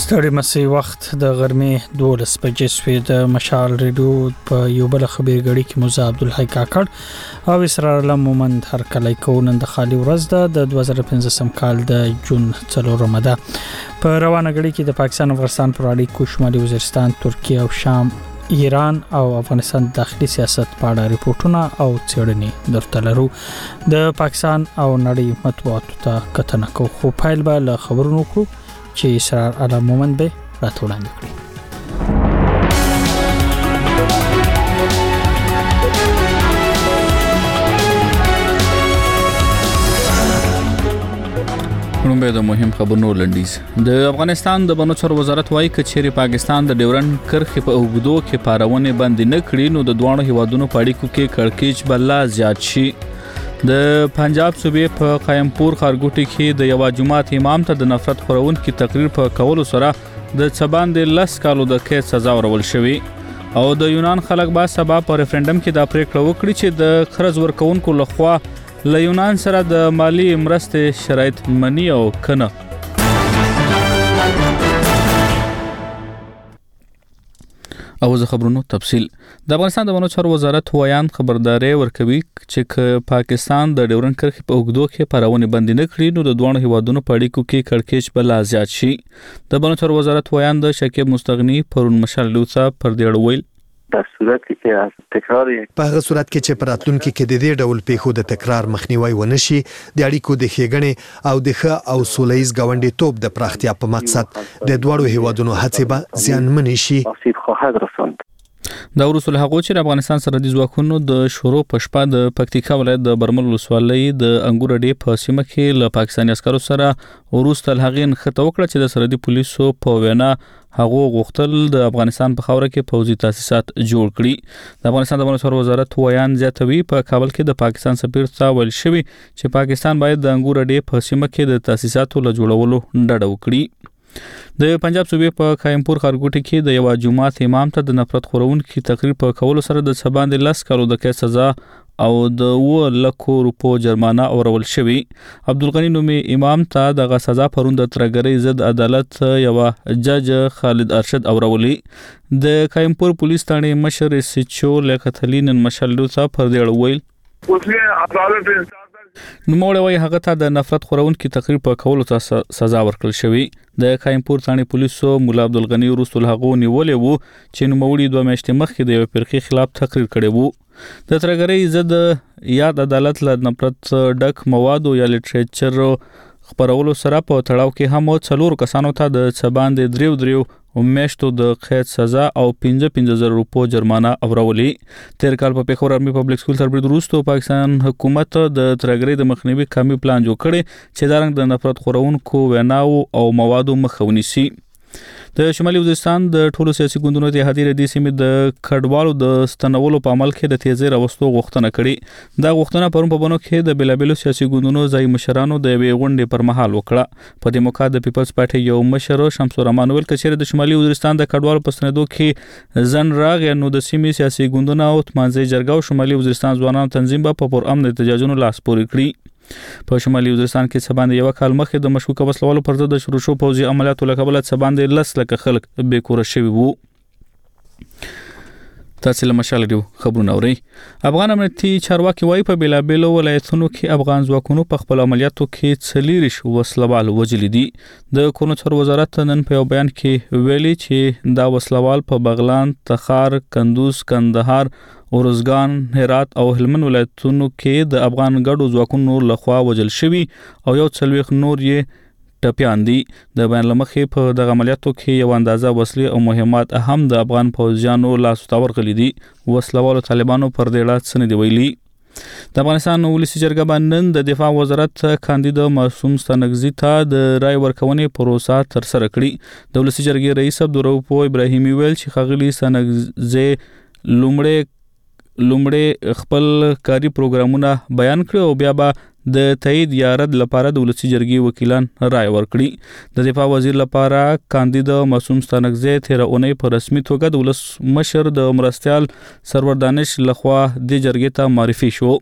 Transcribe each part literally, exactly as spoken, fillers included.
ستړي مسي وخت د غرمې دولس بجې شوې د مشال ریډیو په یو بل خبرګړی کې موزه عبدالحی کاکړ او اسرار الله مومند هر کله کوونن د خالي ورځ ده د دوه زره پنځم کال د جون څلورمه ده په روانه غړي کې د پاکستان او افغانستان پر اړیکو شمالي وزیرستان ترکیه او شام ایران او افغانستان داخلي سیاست په اړه ریپورتونه او څېړنې درته لرو د پاکستان او نړۍ مطبوعاتو ته کتنه کوو خو فایل به له خبرونو کړو چې اسرار الله مومند به راته وړاندې کړي. لومړی د مهم خبرونو لنډیز. د افغانستان د بنوچر وزارت وايي چې پاکستان د ډیورن کرښې په اوږدو کې پارونه باندې نه کړي نو د دوه هیوادونو په اړیکو کې کړکېچ بل زیات شي. د پنجاب صوبې په قیمپور خارګوټي کې د یو جماعت امام ته د نفرت خورونکو تقریر په کولو سره د څباند لس کالو د قید سزا ورول شوې او د یونان خلک با سبا په ریفرندم کې د پریکړه وکړي چې د خرز ورکونکو لخوا له یونان سره د مالی مرستې شرایط مني او کنه. او زه خبرونو تفصیل. د افغانستان د بنوچر وزارت ویان خبرداري ورکوي چې پاکستان د ډیورن کرښې په اوږدو کې پارونه بند نه کړي نو د دوه هیوادونو په اړیکو کې کړکېچ بل زیات شي. د بنوچر وزارت ویان د شکیب مستغنی پرون مشال لوڅا پر دیړ ویل په صورت کې چې تکرار په هغه صورت کې چې پراتلونکو کې د دې ډول پیښو د تکرار مخنیوي ونشي د اړیکو د ښېګڼې او د ښه او سولهییز ګاونډي توپ د پراختیا په مقصد د دوه هیوادونو هڅې به زیانمن شي. دا ورسول هغه چې افغانستان سرحدي ځواکونو د شورو پښپا د پکتیکا ولایت د برمل ولسوالۍ د انګور ډې په سیمه کې له پاکستاني عسکرو سره ورسته الهغین خطه وکړه چې د سرحدي پولیسو په وینا هغه غوښتل د افغانستان په خاوره کې پوځي تاسیسات جوړ کړي. د افغانستان د بنوچر وزارت ویان زیاتوي په کابل کې د پاکستان سفیر ته ویل شوی چې پاکستان باید د انګور ډې په سیمه کې د تاسیساتو له جوړولو ډډه وکړي. د پنجاب صوبې په قیمپور خارګوټي کې د یو جماعت امام ته د نفرت خورونکو تقریر په کولو سره د څباند لس کالو د قید سزا او د اوه لکو روپو جرمانه اورول شوی. عبدالغنی نومي امام ته د سزا پروند ترګری ضد عدالت یو جج خالد ارشد اورولي. د قیمپور پولیس ثانې مشر سچو لکتلین مشلو څخه پر دی ویل اوسه عدالت نو موږ وایي هغه ته د نفرت خورونکو تقریر په کولو ته سزا ورکړل شوی. د قیمپور ثانې پولیسو مولا عبدالغنی رسول هغه نیولې وو چې نو موړي دوه میاشتې مخکې د یو فرقې خلاف تقریر کړی وو. د ترګری ضد یاد عدالت له نفرت ډک مواد یا لټریچر خبرولو سره په تړاو کې هم څلور کسانو ته د څباند دریو دریو میاشتو د قید سزا او پنځه پنځه زره روپو جرمانه اورولي. تیر کال په پیښور آرمي پبلک سکول تر برید وروسته پاکستان حکومت د ترګری د مخنیوي کامي پلان جوړ کړي چې دا رنګ د نفرت خورونکو ویناو او موادو مخه ونیسي. د شمالي وزیرستان د ټولو سیاسي ګوندونو اتحادیې د دې سیمې د کډوالو د ستنولو په عمل کې د تیزی راوستو غوښتنه کړې. دا غوښتنه پرون په بنو کې د بلابلو سیاسي ګوندونو ځای مشرانو د یوې غونډې پر مهال وکړه. په دې موقع د پیپلز پارټي یو مشر شمس الرحمن ویل چې د شمالي وزیرستان د کډوالو په ستنېدو کې ځن راغی نو د سیمې سیاسي ګوندونو او تمانځي جرګه او شمالي وزیرستان ځوانانو تنظیم په پر امن احتجاجونو لاس پورې کړی. په شمالي وزیرستان کې څباند یو کال مخکې د مشکوک وسلوالو پر ضد شروع شو پوځي عملیاتو له کبله څباند لس لکه خلک بې کوره شوي وو. تاسو له مشال ډیو خبرونه اورئ. افغان امنیتي چارواکي وايي په بلابلو ولایتونو کې افغان ځواکونو په خپل عملیاتو کې څلیریش وسلوال وجلي دي. د کونوچر وزارت نن په یو بیان کې ویلي چې دا وسلوال په بغلان، تخار، کندوز، کندهار، اورزګان، هرات او هلمند ولایتونو کې د افغان ګډو ځواکونو لخوا وجل شوي او یو څلوېښت نور یې ټپیان دي. د بیان لمخې په دغه عملیاتو کې یو اندازه وسلې او مهمات هم د افغان پوځیانو لاسو ته ورغلي دي. وسلوالو طالبانو پر دې اړه څه نه دي ویلي. د افغانستان ولسي جرګه باندې د دفاع وزارت کاندید معصوم ستانکزي ته د رای ورکونې پروسه تر سره کړي. د ولسي جرګې رئیس عبدالرؤف ابراهیمي ویل چې ښاغلي ستانکزي لومړی لومړی خپل کاری پروګرامونه بیان کړي او بیا به د تایید یا رد لپاره د ولسي جرګې وکیلان رای ورکړي. د دفاع وزیر لپاره کاندید معصوم ستانکزي تیر اونۍ په رسمي توګه د ولس مشر د مرستیال سرور دانش لخوا د جرګې ته معرفي شو.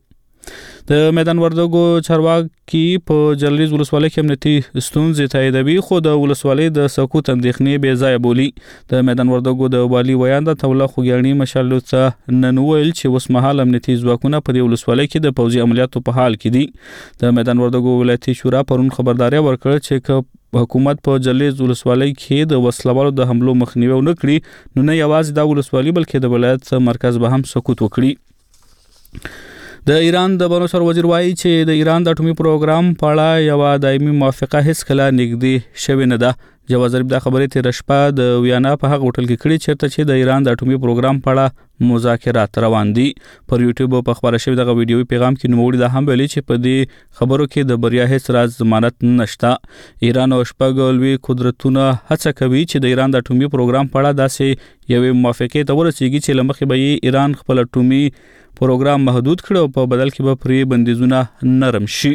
د میدان وردګو چارواکي په جلریز ولسوالۍ کې امنیتي ستونزې تاییدوي خو د ولسوالۍ د سقوط اندېښنې بې ځایه بولي. د میدان وردګو د والي ویان د توله خوګیاڼي مشال ته نن ویل چې اوس مهال امنیتي ځواکونه په دې ولسوالۍ کې د پوځي عملیاتو په حال کې دي. د میدان وردګو ولایتي شورا پرون خبرداري ورکړه چې حکومت په جلریز ولسوالۍ کې د وسلوالو د حملو مخنیوي ونه کړي نو نه یوازې د ولسوالۍ بلکې د ولایت مرکز به هم سقوط وکړي. د ایران د بنوسر وزیر وایي چې د ایران د اټومي پروګرام په اړه یو دایمي موافقه هیڅ کله نږدې شوې نه ده. جواز ظریف د خبرې تیر شپه د ویانا په هغه هوټل کې کړي چیرته چې د ایران د اټومي پروګرام په اړه مذاکرات روان دي. پر یوټیوب په خبره شوی دغه ویډیوي پیغام کې نوموړي دا هم ویلي چې په دې خبرو کې د بریا هیڅ راز ضمانت نشته. ایران او شپږ لوی قدرتونه هڅه کوي چې د ایران د اټومي پروګرام په اړه داسې یوې موافقې ته ورسیږي چې لمخې به ایران خپل اټومي پروګرام محدود کړي او په بدل کې به پرې بندیزونه نرم شي.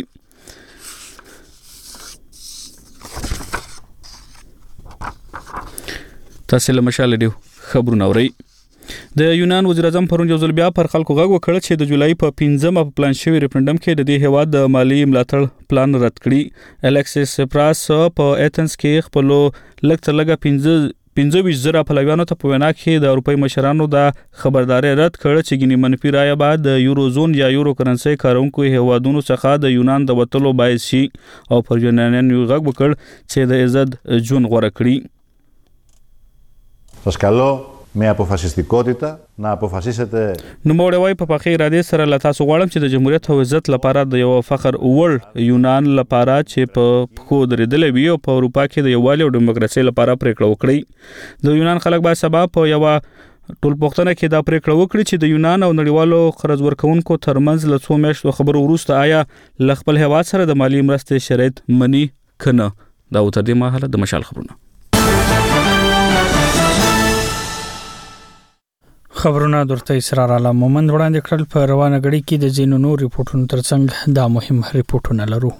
تاسو له مشال دیو خبرونه اورئ. د یونان وزیر اعظم پرون یو ځل بیا پر خلکو غږ وکړ چې د جولای په پنځمه په پلان شوی ریفرندم کې د دې هیواد د مالی ملاتړ پلان رد کړي. الکسیس سپراس په ایتنز کې خپل لږ تر لږه پنځه پنځه ویشت زره پلویانو ته په وینا کې د اروپای مشرانو د خبرداري رد کړ چې ګینی منفي رایه بعد د یورو زون یا یورو کرنسي کارونکو هیوادونو څخه د یونان د وټلو باعث شي او پر یونانیان یو غږ وکړ چې د عزت ژوند غوړه کړي. Σας καλώ με αποφασιστικότητα να αποφασίσετε. نو موږ وای په پخې ارادې سره له تاسو غواړم چې د جمهوریت او عزت لپاره د یو فخر وړ یونان لپاره چې په پخو درېدلې وي او په اروپا کې د یووالي او دیموکراسي لپاره پریکړه وکړي. د یونان خلک به سبا په یو ټول پښتنه کې دا پریکړه وکړي چې د یونان او نړیوالو قرض ورکوونکو ترمنځ له څو میاشتو خبرو وروسته آیا ل خپل هیواد سره د مالی مرستې شرایط مني کنه. دا تر دې مهاله د مشال خبرونه خبرونه درته اسرار عالم مومند وړاندې کړل. په روانه غړي کې د زینو نور ریپورتونو ترڅنګ دا مهم ریپورتونه لرو.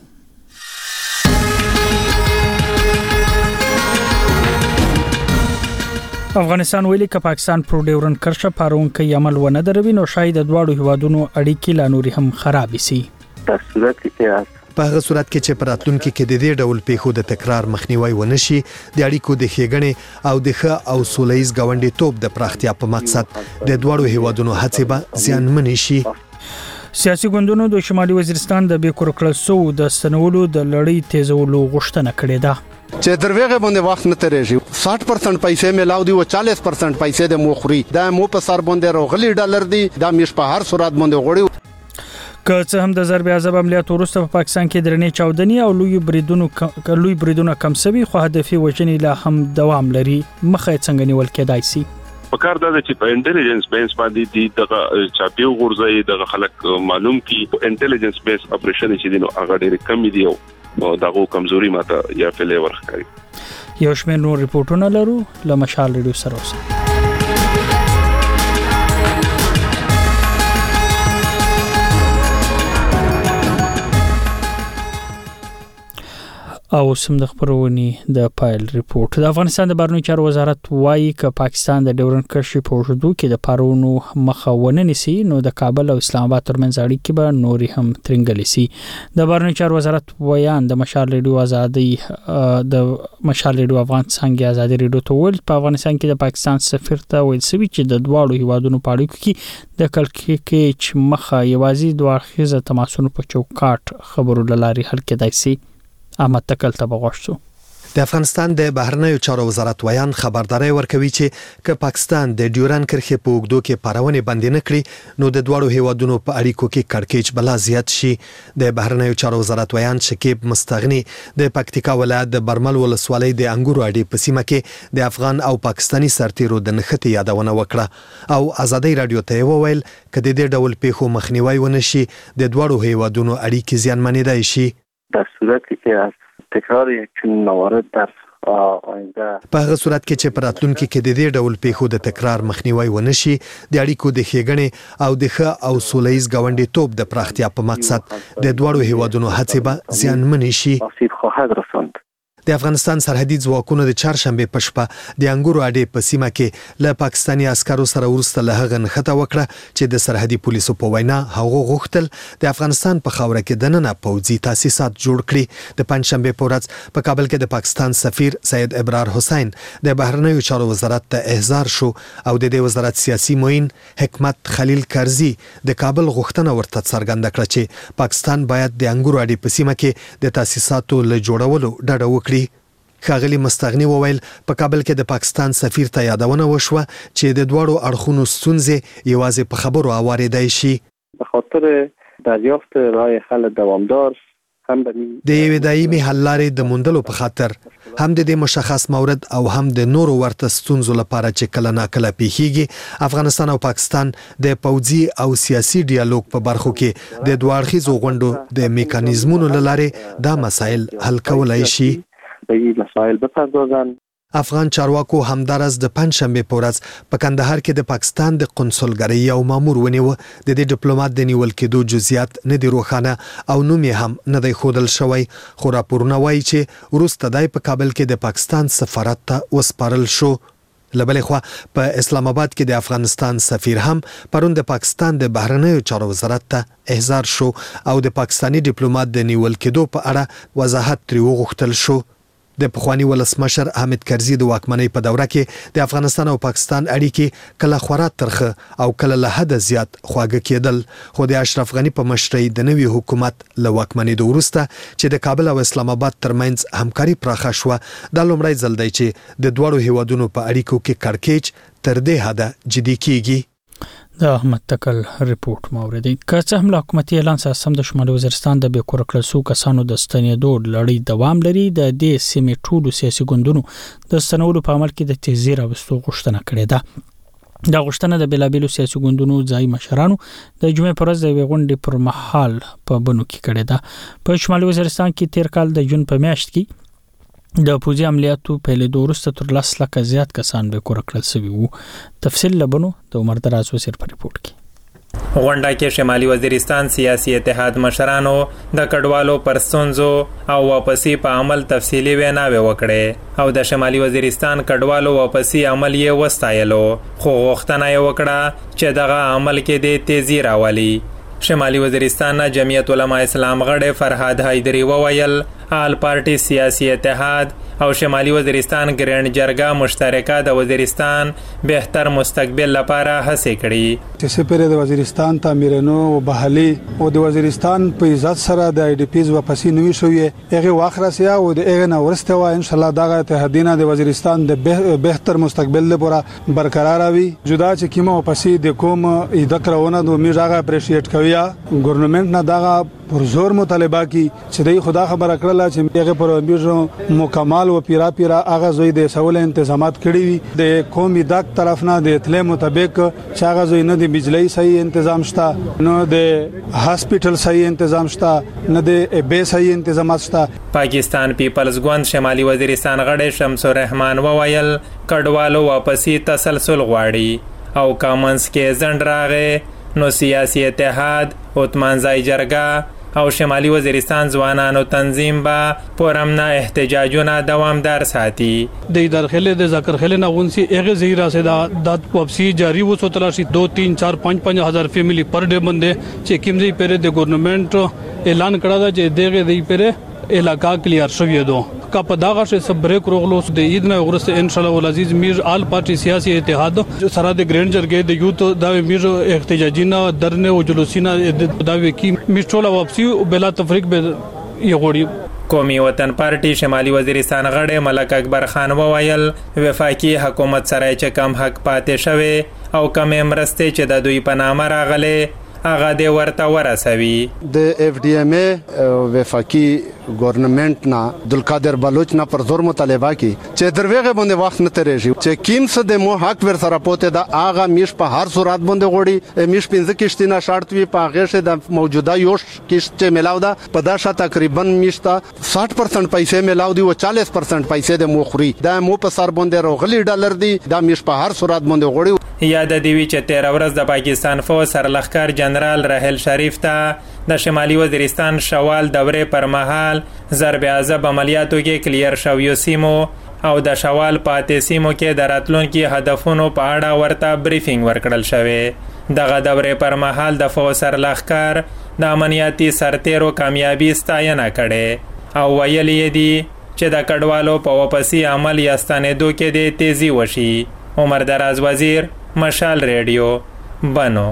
افغانستان ویلي ک پاکستان پر ډیورن کرښه پارونکي عمل ونه دروي نو شاید د دواړو هیوادونو اړیکې لا نور هم خراب شي. په صورت کې په هغه صورت کې چې پراتلونکو کې د دې ډول پیښو د تکرار مخنیوي ونشي د اړیکو د ښېګڼې او د ښه او سولهییز ګاونډي توپ د پراختیا په مقصد د دواړو هیوادونو هڅې به زیانمن شي. سیاسي ګوندونو د شمالي وزیرستان د بیکور کړسو د سنولو د لړۍ تیزولو غوښتنه کړې ده چې دروغه باندې وخت نه ترېږي. ستاسو پرسنټ پیسې ملاو دي او چالیس پرسنټ پیسې د موخري دا مو په سر باندې راغلي ډالر دي دا مش په هر صورت باندې غوړي. که څه هم د ضرب عذاب عملیات وروسته په پاکستان کې درنې چاودنی او لوی بریدونو لوی بریدونه کم سوي خو هدفي وجنې لا هم دوام لري. مخه څنګه نیول کېدای شي؟ په کار دا چې په انټيليجنس بیس باندې دي دغه چاپیو غورځي دغه خلک معلوم کی انټيليجنس بیس اپریشن چې دي نو هغه ډېر کم دي او دغه کمزوري ماته یا فلې ورخاري. یو شمېر نور ریپورتونه لرو له مشال ریډیو سره اوسه. او سم د خبرونې د پایل ریپورت. د افغانستان د بهرنیو چارو وزارت وایي ک پاکستان د ډیورن کرښې په اوږدو کې د پارونو مخه ونه نیسي نو د کابل او اسلام آباد ترمنځ اړیکې به نوري هم ترنګلې سي. د بهرنیو چارو وزارت ویان د مشال ریډیو ازادي د مشال ریډیو افغان څنګه ازادي ریډیو ته ول په افغانستان کې د پاکستان سفیر ته ویل سوي چې د دواړو هیوادونو په اړیکو کې د کلکې مخه یوازې دوه اړخیزه تماسونو په چوکاټ خبرو لاري حل کېدای سي. احمد تکل ته بغوښتو. د افغانستان د بهرنیو چارو وزارت ویان خبرداري ورکوي چې ک پاکستان د ډیورن کرښې په اوږدو کې پارونې بندې نه کړي نو د دوړو هیوادونو په اړیکو کې کړکېچ بلا زیات شي. د بهرنیو چارو وزارت ویان شکیب مستغنی د پکتیکا ولایت د برمل ولسوالۍ د انګورو اډې په سیمه کې د افغان او پاکستانی سرتیرو د نښتې یادونه وکړه او ازادي رادیو ته وویل ک د دې ډول پیښو مخنیوي ونشي د دوړو هیوادونو اړیکې زیانمنېدای شي. در صورتی که از تکرار چنین موارد در آینده په هغه صورت کې چې پراتلونکو کې د دې ډول پیښو د تکرار مخنیوي ونشي د اړیکو د ښېګڼې او د ښه او سولهییز ګاونډي توپ د پراختیا په مقصد د دوړو هیوادونو هڅې به زیانمن شي. آسیب خواهد رساند. د افغانستان سرحدي ځواکونو د چهارشنبه په شپه د انګورو اډې په سیمه کې له پاکستاني عسکرو سره ورسته له هغه نښته وکړه چې د سرحدي پولیسو په وینا هغه غوښتل د افغانستان په خاوره کې دننه پوځي تاسیسات جوړ کړي. د پنځشنبه په ورځ په کابل کې د پاکستان سفیر سید ابرار حسین د بهرنیو چارو وزارت ته احضار شو او د دې وزارت سیاسي معین حکمت خلیل کرزي د کابل غوښتنه ورته څرګنده کړه چې پاکستان باید د انګورو اډې په سیمه کې د تاسیساتو له جوړولو ډډه وکړي. ښاغلي مستغني وویل په کابل کې د پاکستان سفیر ته یادونه وشوه چې د دواړو اړخونو ستونزې یوازې په خبرو اوارېدای شي. به خاطر دریافت رای حل دوامدار هم د یوې دایمي حل لارې د موندلو په خاطر هم د دې مشخص مورد او هم د نورو ورته ستونزو لپاره چې کله ناکله پیښیږي افغانستان او پاکستان د پوځي او سیاسي ډیالوګ په برخو کې د دوه اړخیزو غونډو د میکانیزمونو له لارې دا مسایل حل کولای شي. مسائل بپردازن. افغان چارواکو همدارس د پنځشنبه په ورځ په کندهار کې د پاکستان د قونسلګرۍ یو مامور ونیو. د دې ډیپلوماټ د نیول کېدو جزئیات نه دي روښانه او نوم یې هم نه دی ښودل شوی خو راپورونه وایي چې وروسته دی په کابل کې د پاکستان سفارت ته وسپارل شو. لبلې خوا په اسلام آباد کې د افغانستان سفیر هم پرون د پاکستان د بهرنیو چارو وزارت ته احضار شو او د پاکستانی ډیپلوماټ د نیول کېدو په اړه وضاحت ترې وغوښتل شو. د پخوانی ولسمشر حامد کرزي د واکمنۍ په دوره کې د افغانستان او پاکستان اړیکې کله خورا ترخه او کله له حد زیات خواږه کېدل خو د اشرف غني په مشرۍ د نوي حکومت له واکمنۍ وروسته چې د کابل او اسلام آباد ترمنځ همکاري پراخه شوه د لومړی ځل دی چې د دوړو هیوادونو په اړیکو کې کړکېچ تر دې حده جدي کیږي. د احمد تکل ریپورت موردی که څه هم حکومتي اعلان سم د شمالي وزیرستان د بې کور کړل شو کسانو د ستنېدو لړۍ دوام لري د دې سیمې ټولو سیاسي ګوندونو د ستنولو په عمل کې د تیزی راوستو غوښتنه کړې ده. دا غوښتنه د بېلابېلو سیاسي ګوندونو ځای مشرانو د جمعې پر ورځ د یوې غونډې پر مهال په بنو کې کړې ده. په شمالي وزیرستان کې تیر کال د جون په میاشت کې د پوځي عملیاتو پیلېدو وروسته تر لس لکه زیات کسان بې کوره کړل شوي وو. تفصیل لبنو د عمر دراز وزیر په ریپورت کې. غونډه کې شمالي وزیرستان سیاسي اتحاد مشرانو د کډوالو پر ستونزو او واپسی په عمل تفصیلي ویناوې وکړې او د شمالي وزیرستان کډوالو واپسی عمل یې وستایلو خو غوښتنه یې وکړه چې دغه عمل کې د تیزی راولي. شمالي وزیرستان جمعیت علماء اسلام غړي فرهاد حیدری وویل آل پارټي سیاسي اتحاد او شمالي وزیرستان ګرینډ جرګه مشترکه د وزیرستان بهتر مستقبل لپاره هڅې کړي. چې سپېره د وزیرستان تعمیرونو او بحالي او د وزیرستان په عزت سره د آی ډي پیز واپسی نوې شوې هغه واخرسیا او د هغه نو ورسته و ان شاء الله دغه اتحادینه د وزیرستان د بهتر مستقبل لپاره برقرار وي. جدا چې کیمه واپسی د کوم ادکرونه د میژغه اپریشیټ کوي ګورنمنت نه دغه پر زور مطالبه کی چې د خدا خبره کړله چې هغه پر امیر مکمل او پیرا پیرا هغه زوی د سوال تنظیمات کړی وي د قومي دک طرف نه د اطلاع مطابق چې هغه زوی نه د بجلی صحیح تنظیم شته نه د هاسپټل صحیح تنظیم شته نه د بي صحیح تنظیمات شته. پاکستان پیپلز ګوند شمالي وزیرستان غړي شمس الرحمن وویل کډوالو واپسی تسلسل غواړي او کامنس کې ځند راغې نو سیاسي اتحاد اوتمانځای جرګه او شمالي وزیرستان ځوانانو تنظیم با پرمنا احتجاجونه دوامدار ساتي. د داخله د ذکر خله نغونسی هغه زیرا سے د واپسی جاری و سوتلا شي دو تین چار پنځ پنځ هزار فیملی پر ډے باندې چې کوم ځای پر د ګورنمنت اعلان کړه دا چې دغه دی پر علاقہ کلیئر شوی دو کا پداغه سے سب بریک روغلوس د عید نه ورسته ان شاء الله العزیز میر آل پارٹی سیاسی اتحاد سره د ګرینډ جرګې د یوت د میر احتجاجینا درنه او جلوسینا د وکی میټولا واپسی بلا تفریق به یغوړي. قومي وطن پارټي شمالي وزیرستان غړي ملک اکبر خان وویل وفاقي حکومت سره چې کم حق پاتې شوی او کم مرسته چې د دوی په نامه راغله هغه د ورته ورسوي. د اف ډي ام ای وفاقي ګورنمنت نه عبدالقادر بلوچ نه پر زور مطالبه کی چې دروغه باندې وخت نه ترېږي چې کیم څه د مو حق ور سره پوته دا اغه میش په هر صورت باندې غوړي میش پنځه کشتینه شرط وی په هغه شه د موجوده یو کشت چې ملاو دا په دا شته تقریبا میشتا ساठ پرسنټ پیسې ملاو دی او چالیس پرسنټ پیسې د مخوري دا مو په سر باندې روغلي ډالر دی دا میش په هر صورت باندې غوړي. یاد دی چې تیر ورځ د پاکستان فوج سرلخکار جنرال راحل شریف ته د شمالي وزیرستان شوال دورې پر مهال ضرب عذاب عملیاتو کې کلیر شویو سیمو او د شوال پاتې سیمو کې د راتلونکي هدفونو په اړه ورته بریفینګ ورکړل شوی. دغه دورې پر مهال د فوج سرلښکر د امنیتي سرتیرو کامیابی ستاینه کړې او ویلي دي چې د کډوالو په واپسی عمل یا ستنېدو کې د تیزی وشي. عمر دراز وزیر، مشال ریډیو، بنو.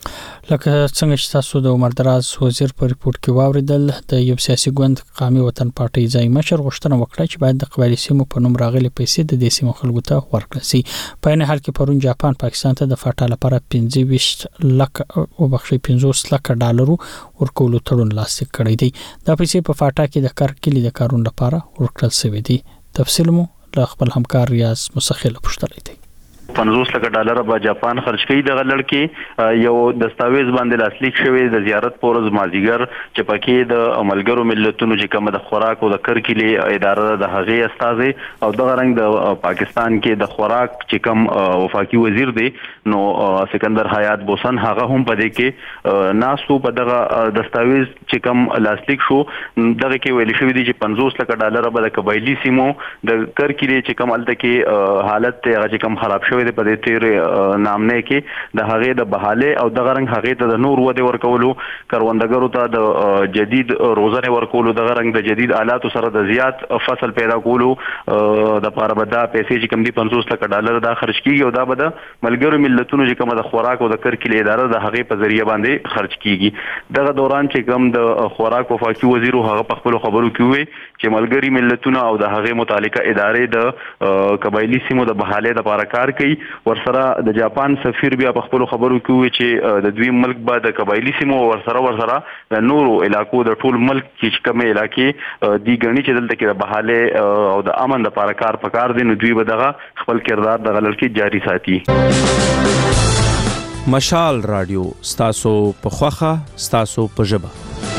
لکه څنګه چې تاسو د عمر دراز وزیر په ریپورت کې واوریدل، د یو سیاسي ګوند قومي وطن پارټي ځای مشر غوښتنه وکړه چې باید د قبایلي سیمو په نوم راغلي پیسې د دې سیمو خلکو ته ورکړل شي. په عین حال کې پرون جاپان پاکستان ته د فاټا لپاره پنځه ویشت لک او بخښي پنځوس لک ډالرو ورکولو تړون لاسلیک کړی دی. دا پیسې په فاټا کې د کار کلی د کارون لپاره ورکړل شوی دی. تفصیل مو له خپل همکار ریاض مسخیل پوښتلی دی. پنځوس لک ډالر به جاپان خرج کړي. دغه لړکې یو دستاویز باندې لاسلیک شوی د زیارت پورز مازیګر چې پکې د ملګرو ملتونو چې کوم د خوراک او د کرکلي اداره د هغې استازي او دغه رنګ د پاکستان کې د خوراک چې کوم وفاقي وزیر دی نو سکندر حیات بوسن هغه هم پدې کې ناسو په دغه دستاویز چې کوم لاسلیک شو دغه کې ویل شوی دی چې پنځوس لک ډالر به د قبایلی سیمو د کرکلي چې کوم الته کې حالت هغه چې کوم خراب شوی په دې تیر نامنه کې د هغې د بحاله او د غرنګ هغې ته د نور وده ورکولو کروندګرو ته د جدید روزنه ورکولو د غرنګ د جدید آلاتو سره د زیات فصل پیدا کولو د لپاره به دا پیسې چې کم دي پنځوس لک ډالر دا خرج کیږي او دا به د ملګرو ملتونو چې کوم د خوراک او د کرکلي اداره د هغې په ذریعہ باندې خرج کیږي. دغه دوران چې کوم د خوراک وفاقي وزیر هغه په خپل خبرو کې وی چې ملګری ملتونه او د هغې متعلقه ادارې د قبایلی سیمو د بحاله لپاره کار کوي. ورسره د جاپان سفیر بیا په خپل خبرو کې وی چې د دوی ملک به د قبایلی سیمو ورسره ورسره د نورو علاقو د ټول ملک کې کومه علاقې دی غني چې دلته کې د بحاله او د امن لپاره کار پکار دي نو دوی به دغه خپل کردار د غلړکی جاری ساتي. مشال رادیو ستاسو په خوخه ستاسو په ژبه.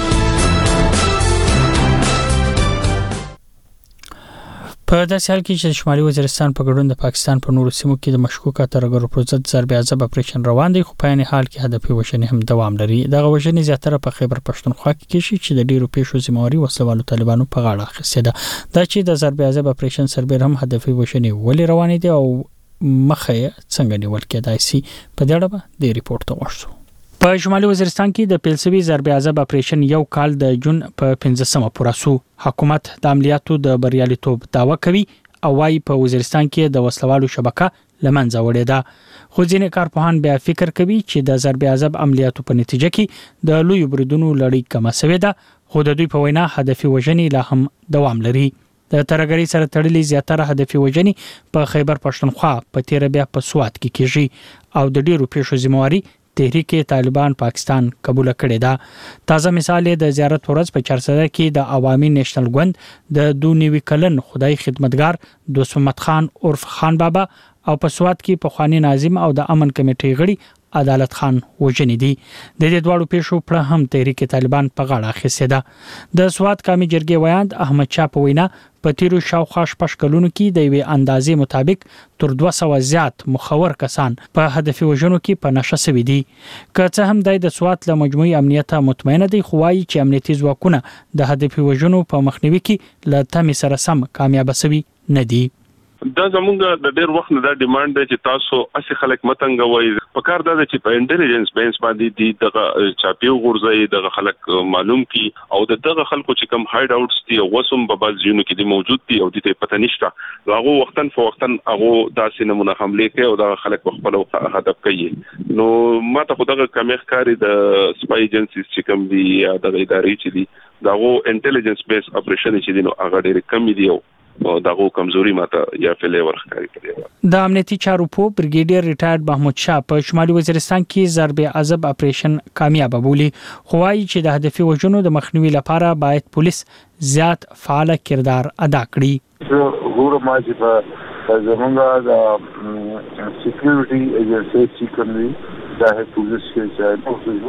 په داسې حال کې چې شمالي وزیرستان په ګډون د پاکستان په نورو سیمو کې د مشکوکه ترهګرو پر ضد ضرب عذاب اپریشن روان دی، خو په عین حال کې هدفي وژنې هم دوام لري. دغه وژنې زیاتره په خیبر پښتونخوا کې کیږي چې د ډیرو پیښو ذمہواري وسلوالو طالبانو په غاړه اخیستې ده. دا چې د ضرب عذاب اپریشن سربېر هم هدفي وژنې ولې روانې دي او مخه څنګه نیول کېدای شي، په دې اړه د ریپورت ته وښو. په شمالي وزیرستان کې د پیلسوي ضرب عذاب اپریشن یو کال د جون په پنځمه پوره سو. حکومت د عملیاتو د بریالیتوب داوا کوي او وايي په وزیرستان کې د وسلوالو شبکه لمنځه وړې ده، خو ځینې کارپوهان بیا فکر کوي چې د ضرب عذاب عملیاتو په نتیجه کې د لوی بریدونو لړۍ کمه شوې ده، خو د دوی په وینا هدفي وژنې لا هم دوام لري. د ترهګرۍ سره تړلې زیاتره هدفي وژنې په خیبر پښتونخوا په تیر بیا په سوات کې کیږي او د ډیرو پیښو ذمہواري تحریک طالبان پاکستان قبول کړی ده. تازه مثال د زیارت ورځ په چارسده کې د عوامي نېشنل ګوند د دوه نوي کلن خدای خدمتګار دوست محمد خان عرف خان بابا او په سوات کې په خواني ناظم او د امن کمیټې غړي عدالت خان وژنې دي. د دې دواړو پیښو پر هم تحریک طالبان په غاړه اخیستې ده. د سوات قومي جرګې ویاند احمد شاه په وینا په تیرو شاوخوا شپږ کلونو کې د یوې اندازې مطابق تر دوه سوه زیات مخور کسان په هدفي وژنو کې په نشه شوي دي. که څه هم د سوات له مجموعي امنیت مطمئنه دي، خو وايي چې امنیتي ځواکونه د هدفي وژنو په مخنیوي کې له تمې سره سم کامیاب شوي نه دي. دا زمونږ د ډېر وخت نه دا ډیماند دی چې تاسو اسی خلک متنګوي. په کار دا چې په انټيليجنس بیس باندې دي دغه چاپیو غورځي دغه خلک معلوم کی او دغه خلکو چې کوم هاید اوټس دي او وسوم په باز ژوند کې دي موجود دي او دې پته نشته. هغه وختن فوختن هغه داسې نمونه حمله کوي او دغه خلک خپل هدف کوي. نو ماته خو دغه کمی ښکاری د سپای ایجنسیز چې کوم دي یا دغه ادارې چې دي دغه انټيليجنس بیس اپریشن چې دي نو هغه ډېر کم دي او دغه کمزوري ماته یا فلې ورخاري کړی. د امنیتي چارو په بریګیډیر ریټایرډ محمود شاه په شمالي وزیرستان کې ضرب عذاب اپریشن کامیاب بولی، خو وايي چې د هدفي وژنو د مخنیوي لپاره باید پولیس زیات فعال کردار ادا کړي. زه غواړم چې په زمونږ د سکیورټي ایجنسی چې کوم دي د پولیس کې چې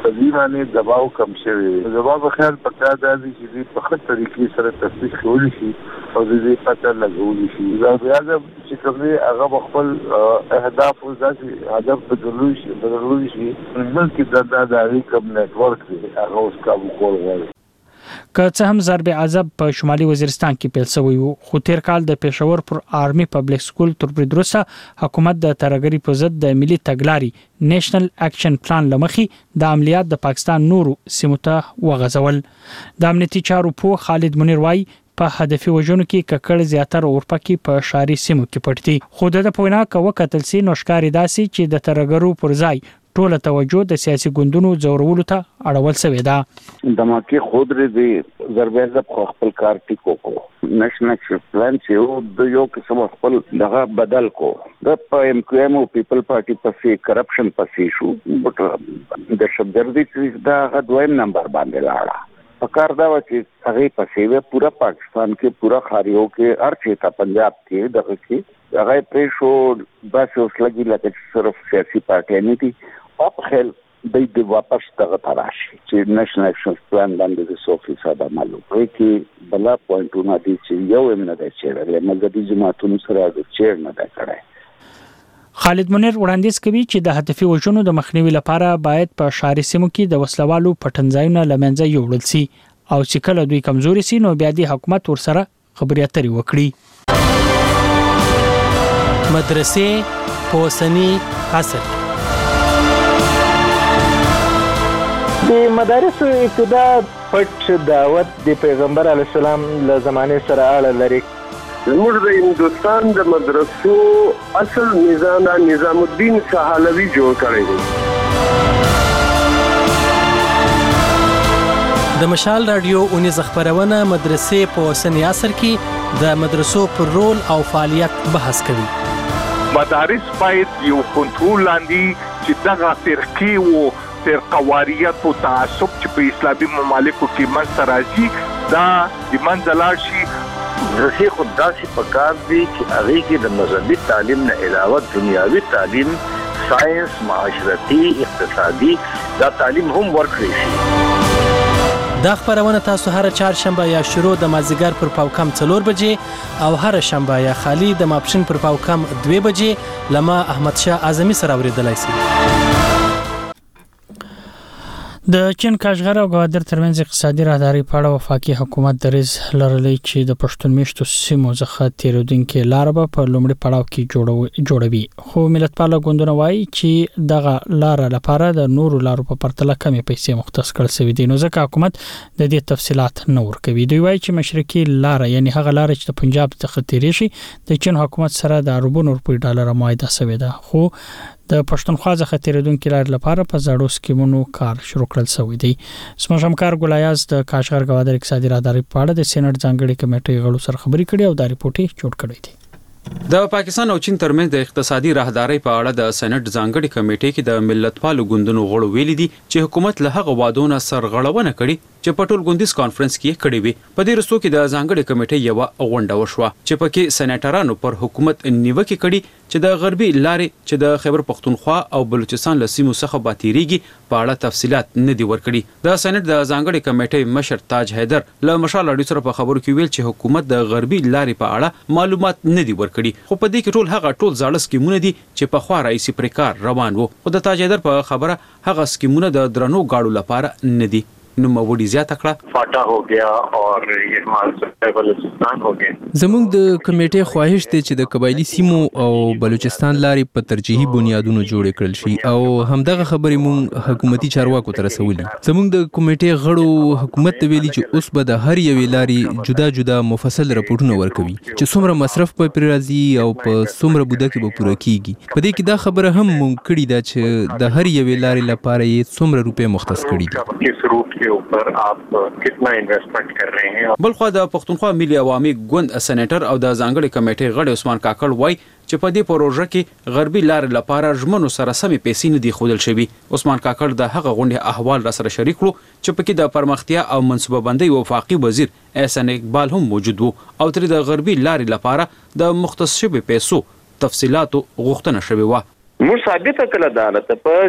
دې باندې دباو کم شوی دباو په خیال پکا د دې چې په خپل طریقې سره تفصیل کولی شي او دې پته لګولی شي دا بیا چې کومه هغه خپل اهداف او ځکه هدف بدلوي شي بدلوي شي بلکې د داداري کوم نت ورک دی هغه اوس کابو کول غواړي که څه هم ضرب عذاب په شمالي وزیرستان کې پیل شوی وو خو تیر کال د پېښور پر آرمي پبلک سکول تر بریدروسه حکومت د ترګری په ضد د ملي تګلاري نېشنل اکشن پلان لمخي د عملیات د پاکستان نورو سیمو ته وغځول د امنیتي چارو په خالد منیر وای په هدفي وژنو کې ککړ زیاتره اورپکي په شاري سیمو کې پټ دي خو د پوینا کوه قتل سي نوشکاري داسي چې د ترګرو پر ځای ټول توجه د سیاسي ګوندونو زورولو ته اړول شوې ده د ماکي خود لري ضربه خو خپل کار ټیکو کو نېشنل اکشن پلان چې د یو قسم خپل دغه بدل کو د ایم کیو ایم او پیپل پارټي پسې کرپشن پسې شو د شبګردي چې دا غوښتنه نمبر باندې لاړه پکار دا و چې هغه پسې و پورا پاکستان کې پورا خاریو کې هر چیتا پنجاب کې دغه کې هغه پرې شو بس اوس لګي لکه صرف سیاسي پارټي نه دي او خل د دې واپس دغه تراشي چې نېشنل اکشن پلان باندې د سو فیصد عملو کوي کې بلا پوینټونه دي چې یو هم نه دی چې مګر د جماعتونو سره د چیر نه دی کړی خالد منیر وړاندیز کوي چې د هدفي وژنو د مخنیوي لپاره باید په شاري سیمو کې د وسلوالو پټنځایونه لمنځه یوړل شي او چې کله دوی کمزوري سي نو بیا د حکومت ورسره خبرې اترې وکړي مدرسې په اوسني عصر د مدارس ابتدا پټ دعوت د پیغمبر علی السلام له زمانه سره اړه لري زموږ د هندستان د مدرسو اصل نظام نظام الدین سهالوی جوړ کړی دی د مشال رادیو اونیز خبرونه مدرسې په اوسنی عصر کې د مدرسو پر رول او فعالیت بحث کوي مدارس باید یو کنټرول لاندې چې دغه فرقي وو فرقواریت او تعصب چې په اسلامي ممالکو کې منځ راځي دا د منځ لاړ شي رسي خداسي پکار دي چې هغه کې د مذهبي تعلیم نه علاوه دنیاوي تعلیم ساينس معاشرتي اقتصادي دا تعلیم هم ورکړي شي دا خبرونه تاسو هر چهارشنبه یا شروع د مازیګر پر پاوکم څلور بجې او هر شنبه یا خالی د ماپښین پر پاوکم دوه بجې لما احمد شاه اعظمي سره اوریدلای شي د چین کاژغر او ګوادر ترمنځ اقتصادي راهداري په اړه وفاقي حکومت دریز لرلی چې د پښتون میشتو سیمو څخه تیرودونکو لار به په لومړي پړاو کې جوړوي خو ملتپال ګوندونه وایي چې دغه لار لپاره د نورو لارو په پرتله کمې پیسې مختص کړل شوې دي نو ځکه حکومت د دې تفصيلات نه ورکوي دوی وایي چې مشرقي لار یعنی هغه لار چې د پنجاب څخه تیری شي د چین حکومت سره د اربونو روپی ډالر معاهده شوې ده خو د پښتونخوا څخه تیریدونکو لار لپاره په زړو سکیمونو کار شروع کړل شوی دی سمو همکار ګلایاز د کاشغر ګوادر اقتصادي راهداري په اړه د سېنات ځانګړي کمیټې غړو سره خبرې کړې او دا ریپورت جوړ کړی دی د پاکستان او چین ترمنځ د اقتصادي راهداري په اړه د سېنات ځانګړي کمیټې کې د ملتپالو ګوندونو غړو ویلي دي چې حکومت له هغه وادونو سرغړونه کړې چې په ټول ګوندیز کانفرنس کې کړې وي په دې رسو کې د ځانګړي کمیټې یو غونډه وشوه چې پکې سېناترانو پر حکومت نیوکه کړې چې د غربي لارې چې د خیبر پختونخوا او بلوچستان له سیمو څخه باتيريږي په اړه تفصيلات نه دی ورکړي د سېنات د ځانګړي کمیټې مشر تاج حیدر له مشال اړیو سره په خبرو کې ویل چې حکومت د غربي لارې په اړه معلومات نه دی ورکړي خو په دې کې ټول هغه ټول ځاړه سکیمونه دي چې په خوا رئیس پریکار روان وو خو د تاج حیدر په خبره هغه سکیمونه د درنو گاډو لپاره نه دي نو موړي زیاته کړه فاټا هو گیا اور یہ مال بلوچستان هو گیا زموږ د کمیټې خواهش ته چې د قبایلی سیمو او بلوچستان لارې په ترجیحي بنیادونو جوړ کړل شي او همدغه خبرې مون حکومتي چارواکو ته رسولي زموږ د کمیټې غړو حکومت ته ویلي چې اوس به د هر یوې لارې جدا جدا مفصل راپورټونه ورکوي چې څومره مصرف په پرازي او په څومره بوده کې به پوره کیږي په دې کې دا خبره هم مونږ کړې ده چې د هر یوې لارې لپاره یې څومره روپے مختص کړي دي के ऊपर आप कितना इन्वेस्टमेंट कर रहे हैं بلخو د پښتونخوا ملي عوامي ګوند سېناتر او د ځانګړي کمیټې غړي عثمان کاکړ وای چې په دې پروژه کې غربي لار لپاره ژمنو سره سمې پیسې نه دي خودل شوی عثمان کاکړ د هغه غونډې احوال را سره شریک کړو چې پکې د پرمختیا او منصوبه بندۍ وفاقي وزیر احسان اقبال هم موجود وو او تر د غربي لار لپاره د مختص شوی پیسو تفصيلات غوښتنه شوی و مو ثابت کړه عدالت په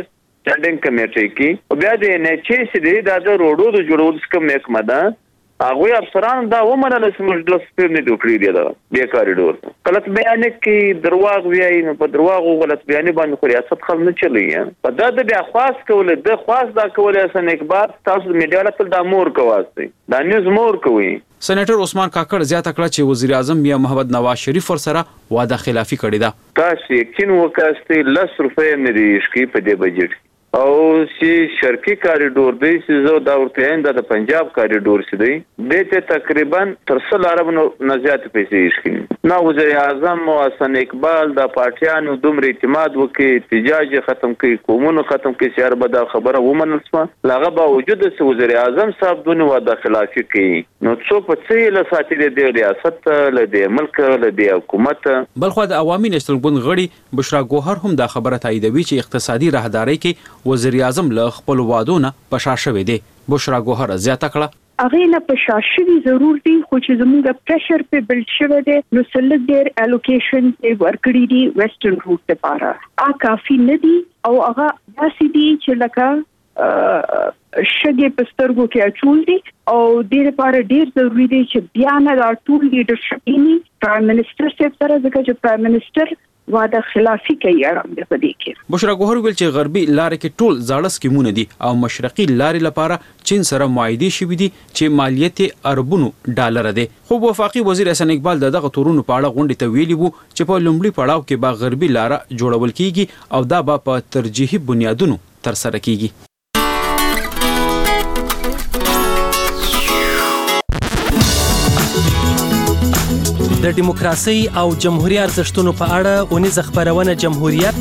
سټینډینګ کمیټې کې بیا د ان ایچ ای سي د د روډو د جوړولو کوم محکمه ده هغه افسران دا ومنل چې موږ د سپیر نه دوکړي دی دا بیا کاریډور غلط بیان کې درواغ ویاي نو په درواغ غلط بیان باندې خو ریاست خل نه چلی په دا د بیا خاص کول د خاص دا کول اسن اکبار تاسو میډیا له د امور کواسته دا نیوز مور کوي. سېنیټر عثمان کاکړ زیاته کړه چې وزیر اعظم میا محمد نواز شریف ور سره وعده خلافی کړی ده. تاسو یقین وکړئ لس روپے مې دی شکی په دې بجټ او چې شرقي کاریډور دی چې زو دا ورته انده د پنجاب کاریډور سي دی دته تقریبا تر څو عرب نه زیات پیسې شي نو وزیر اعظم او حسن اقبال د پارټیانو دومره اعتماد وکي احتجاج ختم کړي قومونو ختم کړي چې اربدا خبره ومنل سم لاغه باوجود چې وزیر اعظم صاحب دونه وعده خلافي کوي نو څوک په څه له ساتي دی ریاست له د ملک له د حکومت. بلخو د عوامي نېشنل ګوند غړي بشرا ګوهر هم دا خبره تاییدوي چې اقتصادي راهداري کې وزیر اعظم له خپل وعدونه پشاشوي دي. بشرا ګوهر زیاته کړه هغه نه پشاشوي ضرور دي خو چې زموږ پریشر په بلډ شوی دی نو سلګ ډیر الوکیشن په ورکړی دي ویسټرن روټ لپاره ا کافي نه دي او هغه داسې دي چې لکه شګې پسترګو کې اچول دي او د لپاره ډیر ضروری دي چې بیا نه دا ټول لیډرشپ یې پرایم منسٹر صاحب سره ځکه چې پرایم منسٹر واده خلافی کوي آرام دې پدې کې. بشرا ګوهر ویل چې غربي لارې کې ټول زاړه سکیمونه دي او مشرقي لارې لپاره چین سره معاهده شوې دي چې مالیت اربونو ډالر ده. خو وفاقي وزیر حسن اقبال دغه تورونو په اړه غونډه ته ویلي وو چې په لومړي پړاو کې به غربي لار جوړول کیږي او دا به په ترجیحي بنیادونو تر سره کیږي. د دیموکراسي او جمهوریت ارزښتونو په اړه اونیزه خبرونه جمهوریت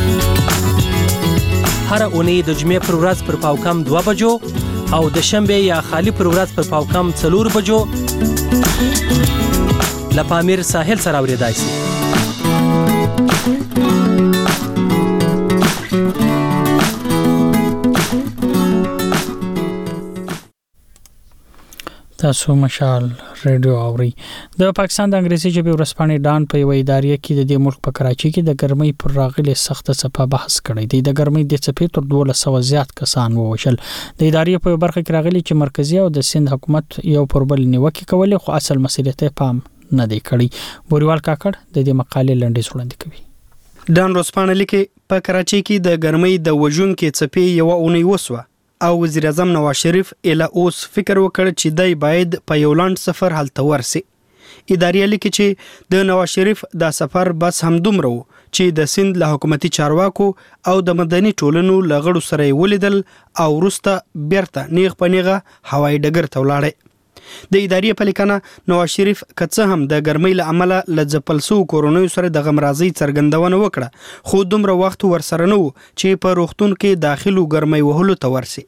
هر اونۍ د جمعې پر ورځ پر پاوکم دوه بجو او د شنبه یا خالی پر ورځ پر پاوکم څلور بجو له پامیر ساحل سره اوریدای شي. تاسو مشال ریډیو اوري. د پاکستان د انګریزي ژبې ورځپاڼې ډان په یو ادارې کې د دې ملک په کراچي کې د ګرمۍ پر راغلي سخت څپه بحث کړی دی. د ګرمۍ د څپې تر دوه سوه زیات کسان ووژل. د ادارې په برخه کې راغلي چې مرکزی او د سند حکومت یو پر بل نیوکه کولې خو اصل مسئله ته پام نه دی کړی. بوریوال کاکړ د دې مقالې لنډیز وړاندې کوي. ډان ورځپاڼه لیکي په کراچي کې د ګرمۍ د وژونکو څپې یو اونۍ وسوه او وزیر اعظم نواز شریف اله اوس فکر وکړ چې دای باید په یو لاند سفر هلته ورسي. ادارې لیکي چې د نواز شریف دا سفر بس هم دومره و چې د سند له حکومتي چارواکو او د مدني ټولنو لغړو سره ولیدل او وروسته بیرته نیغ په نیغه هوایي ډګر ته ولاړ. د ادارې په لیکنه نواز شریف کڅه هم د ګرمۍ له امله لځپلسو کورونو سره د غمرازي څرګندونه وکړه خو دومره وخت ورسره نه و چې په روغتون کې داخلو ګرمۍ وهلو ته ورسي.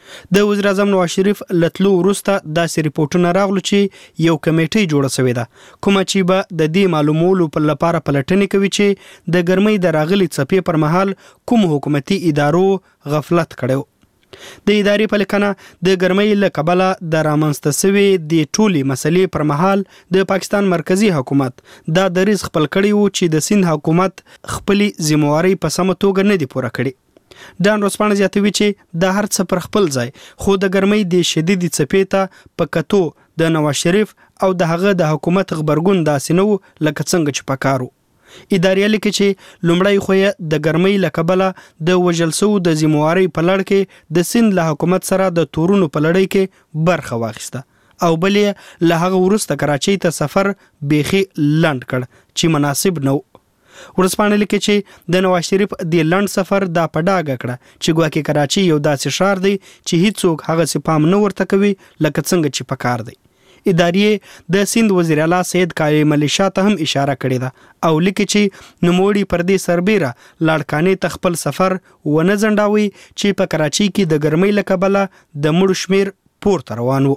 د وزیر اعظم نواز شریف لتلو وروسته داسې ریپورتونه راغلو چې یو کمیټه جوړه شوې ده کومه چې به د دې معلومولو په لپاره پلټنې کوي چې د ګرمۍ د راغلي څپې پر مهال کوم حکومتي ادارو غفلت کړو. د ادارې په لیکنه د ګرمۍ له کبله د رامنځته شوې د ټولي مسلې پر مهال د پاکستان مرکزی حکومت دا دریځ خپل کړی وو چې د سند حکومت خپلې ذمہواری په سمه توګه نه دی پوره کړی. ډان ورځپاڼه زیاتوي چې د هر څه پر خپل ځای خو د ګرمۍ د شدید څپې ته په کتو د نواز شریف او د هغه د حکومت خبرګون داسې نه و لکه څنګه چې پکارو. ادارې لیکي چې لومړی خو د ګرمۍ له کبله د وژل سو د ذمہواری په لړ کې د سند له حکومت سره د تورونو په لړۍ کې برخه واخیسته او بلې له هغه وروسته کراچۍ ته سفر بیخي لنډ کړ چې مناسب نه و. ورځپاڼه لیکي چې د نواز شریف د لنډ سفر دا په ډاګه کړه چې ګواکې کراچي یو داسې ښار دی چې هیڅوک هغه څه پام نه ورته کوي لکه څنګه چې پکار دی. ادارې د سند وزیر اعلی سید قائم علی شاه ته هم اشاره کړې ده او لیکي چې نوموړي پر دې سربیره لاړکانې ته خپل سفر ونه ځنډاوي چې په کراچي کې د ګرمۍ له کبله د مړو شمیر پورته روان و.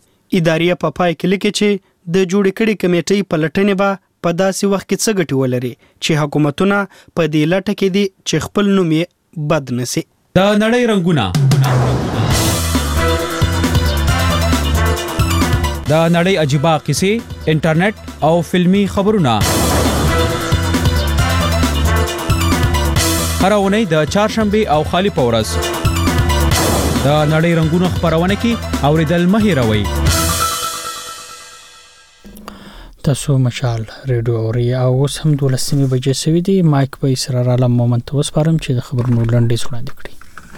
ادارې په پای کې لیکي چې د جوړې کړې کمیټې پلټنې به په داسې وخت کې څه ګټې ولري چې حکومتونه په دې لټه کې دي چې خپل نوم یې بد نشي. د نړۍ رنگونه د نړۍ عجیبه قصې انټرنیټ او فلمی خبرونه هر اونۍ د چهارشنبه او خالی په ورځ د نړۍ رنگونو خبرونه کې اوریدل مه هېروئ. تاسو مشال ریډیو اوري او اوس هم دولسمې بجې سوي دي. مایک به اسرار عالم مومنت وسپارم چې د خبرونو لنډیز وړاندې کړي.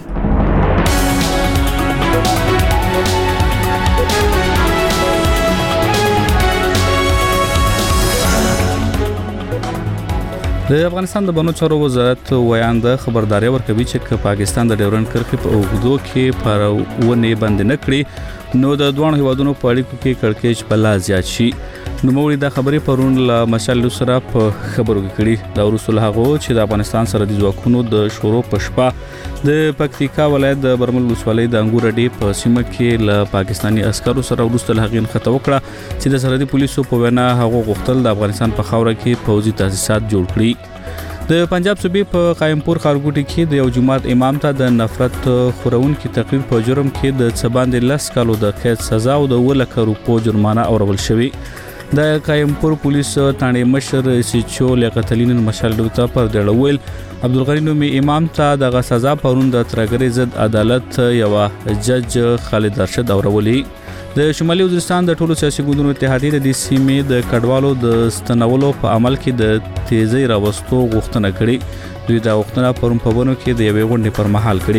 د افغانستان د بنو چارو وزارت ویان د خبرداري ورکوي چې پاکستان د ډیورنډ کرښې په اوږدو کې پرونه بند نه کړي نو د دوه هیوادونو په اړیکو کې کړکېچ بلا زیات شي. نو موږ د خبرې پرون له مشال سره په خبرو کې کړي دا ورسول هغه چې د افغانستان سره د ځواکونو د شورو پښپا د پکتیکا ولایت د برمل ولسوالۍ د انګور ډې په سیمه کې له پاکستاني عسکرو سره ورسول هغه خطا وکړه چې د سرحدي پولیسو په وینا هغه غوښتل د افغانستان په خاوره کې فوجي تاسیسات جوړ کړي. د پنجاب صوبې په قائمپور خارګوټي کې د یو جماعت امام ته د نفرت خورونکي تقریر په جرم کې د څباندې لس کالو د قید سزا او د اووه لکه روپو جرمانه اورول شوې. د قائمپور پولیس تانې مشر سیچو لیاقتالین مشال ته پر دړول عبدالغنی نومي امام ته د سزا پرون د ترګری ضد عدالت یو جج خالد راشد اورولې. د شمالي وزیرستان د ټولو سیاسي ګوندونو اتحادیه د سیمې د کډوالو د ستنولو په عمل کې د تیزی راوستو غوښتنه کړې. دوی دا غوښتنه پرون په بونو کې د یوې غونډې پر مهال کړې.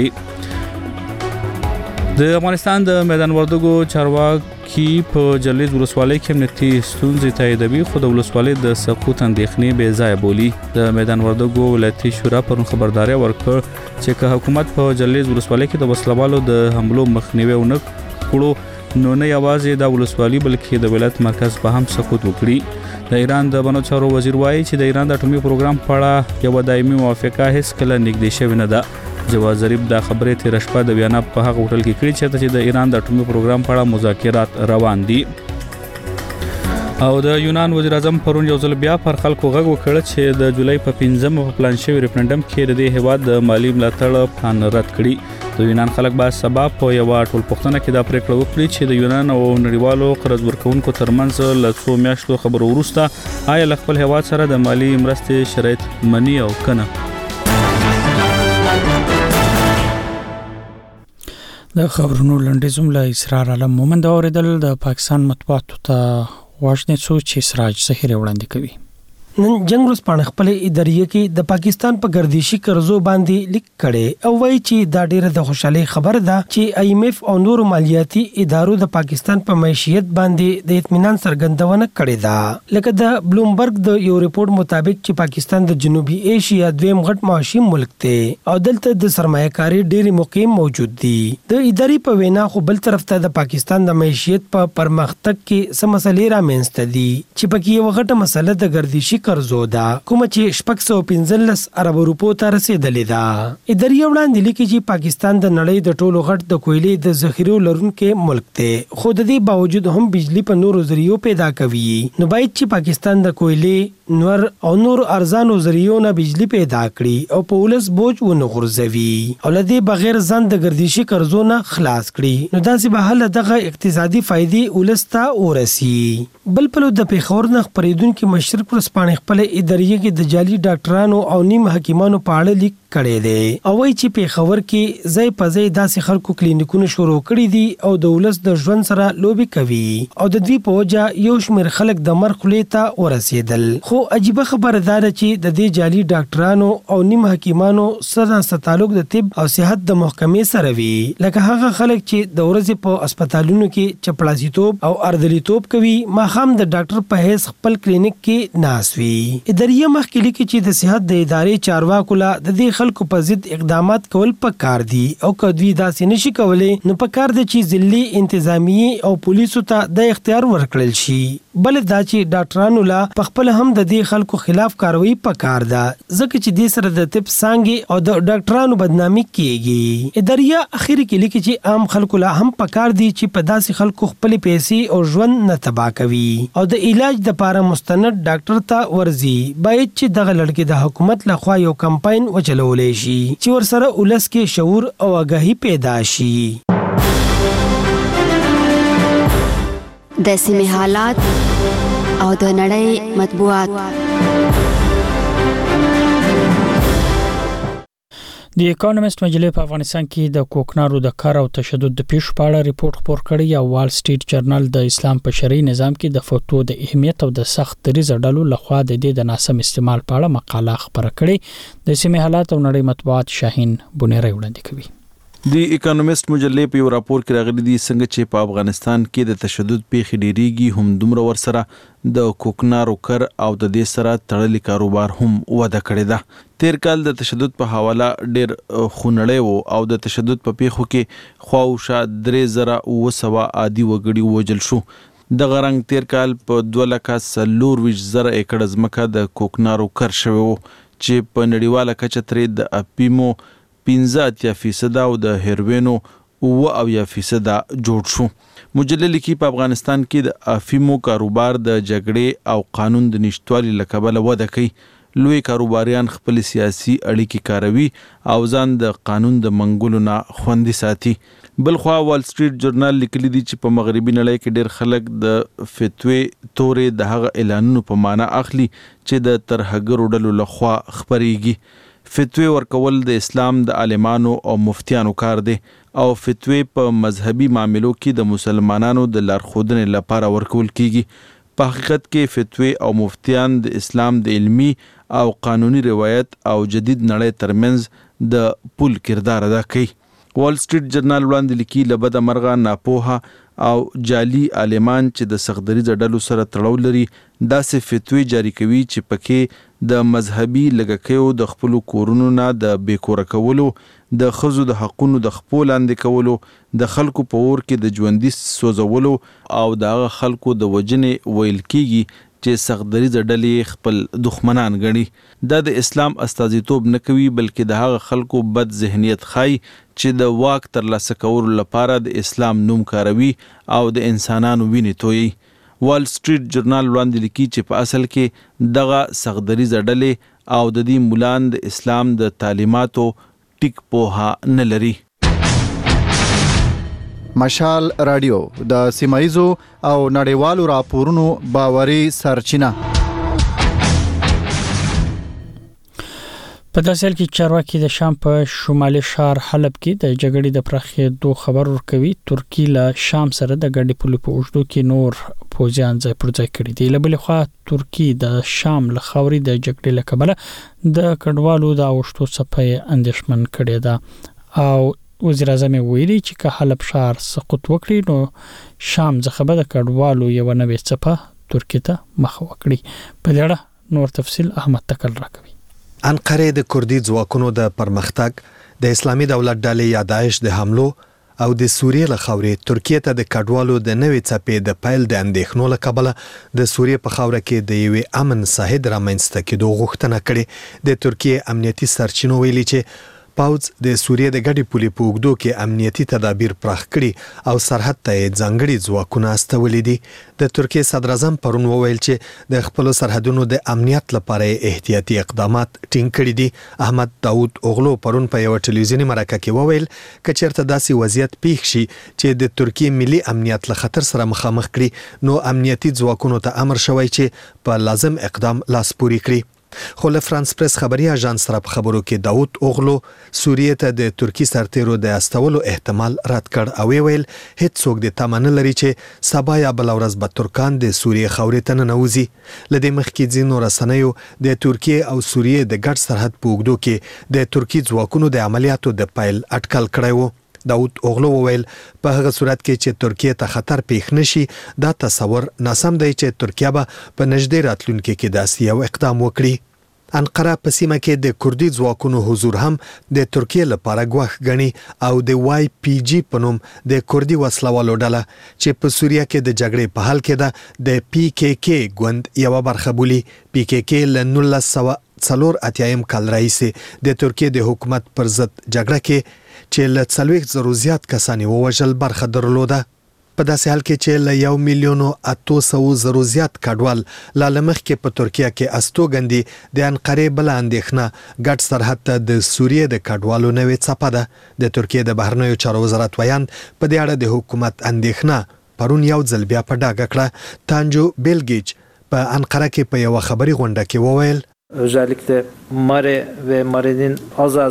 د افغانستان د میدان وردګو چارواکي په جلیز ولسوالۍ کې امنیتي ستونزې تاییدوي خو د ولسوالۍ د سقوط اندېښنې بې ځایه بولي. د میدان وردګو ولایتي شورا پرون خبرداري ورکړه چې که حکومت په جلیز ولسوالۍ کې د وسلوالو د حملو مخنیوي ونه کړو نو نه یوازې د ولسوالۍ بلکې د ولایت مرکز په هم سقوط وکړي. د ایران د بنو چارو وزیر وایي چې د ایران د اټومي پروګرام په اړه یو دایمي موافقه هیڅ کله نږدې شوې نه ده. جواز ظریف دا خبره تیر شپه د ویانا په هغه هوټل کې کړې چې د ایران د اټومي پروګرام په اړه مذاکرات روان دي. او د یونان وزیر اعظم پرون یو ځل بیا پر خلکو غږ وکړ چې د جولای په پنځمه په پلان شوی ریفرندم کې د دې هیواد د مالی ملاتړ پلان رد کړي. د یونان خلک به سبا په یو ټول پښتنه کې دا پریکړه وکړي چې د یونان او نړیوالو قرض ورکوونکو ترمنځ له څو میاشتو خبرو وروسته آیا له خپل هیواد سره د مالی مرستې شرایط مني او کنه. د خبرونو لنډیزوم له اسرار عالم مومند اوریدل. د پاکستان مطبوعاتو ته واژنې څو چې سراج ظهیر وړاندې کوي. نن جنگ ورځپاڼه خپل اداریه کې د پاکستان په ګردشي قرضو باندې لیک کړي او وایي چې دا ډیره د خوشحالي خبره ده چې آی ایم ایف او نور مالیاتي ادارو د پاکستان په معیشت باندې د اطمینان څرګندونه کړې ده. لکه د بلومبرګ د یو ریپورت مطابق چې پاکستان د جنوبي ایشیا دویم غټ معاشي ملک دی او دلته د سرمایه‌کاري ډېری موقع موجود دي. د ادارې په وینا خو بل طرف ته د پاکستان د معیشت په پرمختګ کې څه مسلې رامنځته دي چې پکې یو غټه مسله د ګردشي قرضو ده کوم چې شپږ سوه پنځلس ارب روپو ته رسیدلې ده. ادارې وړاندې لیکي چې پاکستان د نړۍ د ټولو غټ د کویلې د ذخیرو لرونکي ملک دی خو د دې باوجود هم بجلی په نورو ذریعو پیدا کوي. نو باید چې پاکستان د کویلې نور او نور ارزانو ذریعو نه بجلی پیدا کړي او په ولس بوج ونه غورځوي او لدې بغیر ځان د ګردشي قرضو نه خلاص کړي. نو داسې به هله دغه اقتصادي فائدې ولسته ورسي. بل پلو د پیښور نه خپرېدونکي مشرق ورځپاڼې خپل اداریه کې د جعلي ډاکټرانو او نیم حکیمانو په اړه لیک کړی دی او وایي چې پیښور کې ځای په ځای داسې خلکو کلینیکونه شروع کړي دي او د ولس د ژوند سره لوبې کوي او د دوی په وجه یو شمېر خلک د مرګ خولې ته ورسېدل. خو عجیبه خبره دا ده چې د دې جعلي ډاکټرانو او نیم حکیمانو سره تعلق د طب او صحت د محکمې سره وي لکه هغه خلک چې د ورځې په هسپتالونو کې چپړاسیتوب او اردلیتوب کوي ماښام د ډاکټر په حیث خپل کلینیک کې ناست وي. اداریه مخکې لیکي چې د صحت د ادارې چارواکو له د دې خلکو په ضد اقدامات کول پکار دي او که دوی داسې نشي کولی نو پکار دي چې ضلعي انتظامیه او پولیسو ته د اختیار ورکړل شي. بل دا چې ډاکټرانو له خپل هم د دې خلکو خلاف کاروي پکار ده ځکه چې دې سره د طب څانګې او د ډاکټرانو بدنامي کیږي. اداریه اخر کې لیکي چې عام خلکو له هم پکار دي چې په داسې خلکو خپل پیسې او ژوند نه تباہ کوي او د علاج د لپاره مستند ډاکټر ته ورځي. باید چې دغه لړکې د حکومت لخوا یو کمپاین وچلولې شي چې ورسره ولس کې شعور او آگاهي پیدا شي. د سیمې حالات او د نړۍ مطبوعات د اکونومیست مجلې په افغانستان کې د کوکنارو د کار او تشدد د پیښو په اړه ریپورت خپور کړی او وال سټریټ جرنل د اسلام په شرعي نظام کې د فتوا د اهمیت او د سخت دریځ ډلو لخوا د دې د ناسم استعمال په اړه مقاله خبره کړې د سیمې حالات او نړۍ مطبوعات شاهین بونیری وړاندې کوي. د اکونومیست مجلې په یو راپور کې راغلي دي څنګه چې په افغانستان کې د تشدد پیښې ډیریږي هم دومره ورسره د کوکنارو کر او د دې سره تړلي کاروبار هم وده کړې ده. تیر کال د تشدد په حواله ډیر خونړی وو او د تشدد په پیښو کې خواوشا درې زره اوه سوه عادي وګړي ووژل شو. دغه رنګ تیر کال په دوه لکه څلور ویشت زره ایکړه ځمکه د کوکنارو کر شوی وو چې په نړیواله کچه ترې د اپیمو پنځه اتیا فیصده او د هیروینو اوه اویا فیصده جوړ شو. مجلې لیکي په افغانستان کې د افیمو کاروبار د جګړې او قانون د نشټوالي له کبله وده کوي. لوی کاروباریان خپل سیاسي اړیکې کاروي او ځان د قانون د منګولو نه خوندي ساتي. بلخوا وال سټریټ جرنل لیکلي دي چې په مغربي نړۍ کې ډېر خلک د فتوی تورې د هغه اعلانونو په معنا اخلي چې د ترهګرو ډلو لخوا خپرېږي. فتوی ورکول د اسلام د عالمانو او مفتیانو کار دی او فتوی په مذهبي معاملو کې د مسلمانانو د لارښودنې لپاره ورکول کیږي. په حقیقت کې فتوی او مفتیان د اسلام د علمی او قانوني روایت او جدید نړۍ ترمنځ د پل کردار ادا کوي. وال سټریټ جرنل وړاندې لیکي له بده مرغه ناپوهه او جعلي عالمان چې د سختدریځه ډلو سره تړاو لري داسې فتوی جاری کوي چې پکې د مذهبي لږکیو د خپلو کورونو نه د بېکوره کولو، د ښځو د حقونو د خپو لاندې کولو، د خلکو په اور کې د ژوندي سوځولو او د هغه خلکو د وژنې ویل کیږي چې سختدریځه ډلې خپل دښمنان ګڼي. دا د اسلام استازیتوب نه کوي بلکې د هغه خلکو بد ذهنیت ښایي چې د واک ترلاسه کولو لپاره د اسلام نوم کاروي او د انسانانو وینې تویي. وال سټریټ جرنل وړاندې لیکي چې په اصل کې دغه سختدریځه ډلې او د دې مولان د اسلام د تعلیماتو ټیک پوهه نه لري. مشال رادیو د سیمایزو او نړیوالو راپورونو باوري سرچینه. په داسې حال کې چارواکي د شام په شمالي ښار حلب کې د جګړې د پراخېدو خبر ورکوي. ترکی له شام سره د ګډې پولې په اوږدو کې نور پوځیان ځای پر ځای کړي دي. له بلې خوا ترکی د شام له خاورې د جګړې له کبله د کډوالو د اوښتو څپه یې اندېښمن کړې ده او وزیر اعظم ویلي چې که حلب ښار سقوط وکړي نو شام څخه به د کډوالو یو نوې څپه ترکی ته مخ وکړي. په دې اړه نور تفصیل احمد تکل راکوي. انقره د کردي ځواکونو د پرمختګ د اسلامي دولت ډلې یا داعش د حملو او د سوریې له خاورې ترکیه ته د کډوالو د نوې څپې د پیل د اندېښنو له کبله د سوریې په خاوره کې د یوې امن ساحد رامنځته کېدو غوښتنه کړې. د ترکیې امنیتي سرچینو ویلي چې پوځ د سوریې د ګډې پولې په اوږدو کې امنیتي تدابیر پراخ کړي او سرحد ته یې ځانګړي ځواکونه استولي دي. د ترکیې صدر اعظم پرون وویل چې د خپلو سرحدونو د امنیت لپاره احتیاطي اقدامات ټینګ کړي دي. احمد داود اوغلو پرون په یو ټلویزیوني مرکه کې وویل که چېرته داسې وضعیت پیښ شي چې د ترکیې ملي امنیت له خطر سره مخامخ کړي نو امنیتي ځواکونو ته امر شوی چې په لازم اقدام لاس پورې کړي. خو له فرانس پریس خبري اژانس سره په خبرو کې داود اوغلو سوریې ته د ترکی سرتیرو د استولو احتمال رد کړ او ویل هیڅ څوک د تمن لري چې سبا یا بل ورځ به ترکان د سوریې خاورې ته ننوځي. لدې مخکې ځینو رسنیو د ترکیې او سوریې د ګډ سرحد په اوږدو کې د ترکی ځواکونو د عملیاتو د پیل اټکل کړی وو. داود اوغلو وویل په هغه صورت کې چې ترکیه ته خطر پیښ نشي دا تصور ناسم دی چې ترکیه به په نږدې راتلونکي کې داسې یو اقدام وکړي. انقره په سیمه کې د کردي ځواکونو حضور هم د ترکیې لپاره ګواښ ګڼي او د وای پی جی په نوم د کردي وسلوالو ډله چې په سوریه کې د جګړې په حال کې ده د پی کې کې ګوند یوه برخه بولي. پی کې کې له نولس سوه څلور اتیایم کال راهیسې د ترکیې د حکومت پر ضد جګړه کې چې له څلوېښت زرو زیات کسان یې ووژل برخه درلوده. په داسې حال کې چې له یو میلیون او اتو سوو زرو زیات کډوال لا له مخکې په ترکیه کې استوګندي د انقرې بله اندېښنه ګډ سرحد ته د سوریې د کډوالو نوې څپه ده. د ترکیې د بهرنیو چارو وزارت ویاند په دې اړه د حکومت اندېښنه پرون یو ځل بیا په ډاګه کړه. تانجو بیلګیچ په انقره کې په یوه خبري غونډه کې وویل özellikle Mare ve Mare'nin az az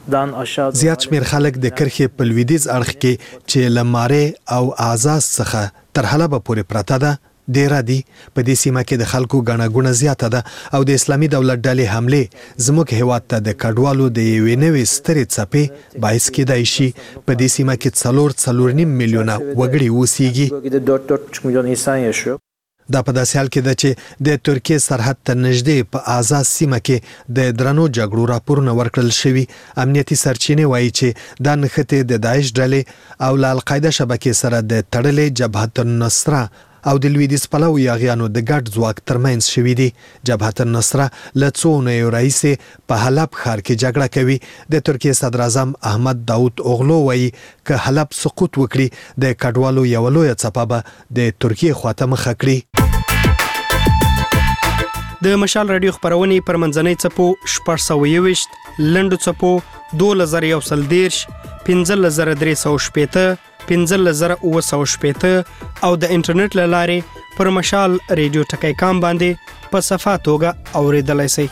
زیات شمیر خلک د کرخې په لویدیځ اړخ کې چې لماره او اعزاز څخه تر حلب پورې پرته ده ډیره دي. په دې سیمه کې د خلکو ګڼه ګوڼه زیاته ده او د اسلامي دولت ډلې حملې زموږ هیواد ته د کډوالو د یوې نوې سترې څپې باعث کېدای شي. په دې سیمه کې څلور څلور نیم میلیونه وګړي اوسېږي. دا په داسې حال کې ده چې د ترکیې سرحد ته نږدې په آزاد سیمه کې د درنو جګړو راپورونه ورکړل شوي. امنیتي سرچینې وایي چې دا نښتې د داعش ډلې او له القاعده شبکې سره د تړلې جبهة النصره او د لویدیځ پلوي یاغیانو د ګډ ځواک ترمنځ شوي دي. جبهة النصره له څو اونیو راهیسې په حلب ښار کې جګړه کوي. د ترکیې صدر اعظم احمد داود اوغلو وایي که حلب سقوط وکړي د کډوالو یوه لویه څپه به د ترکیې خواته مخه کړي. د مشال رادیو خبرونه پر منځنۍ څپو شپږ سوه یوویشت، لنډو څپو دوولس زره یو سل دېرش، پنځلس زره درې سوه شپېته، پنځلس زره اووه سوه شپېته او د انټرنیټ له لارې پر مشال رادیو ټکی کام باندې په صفا توګه اورېدلی شئ.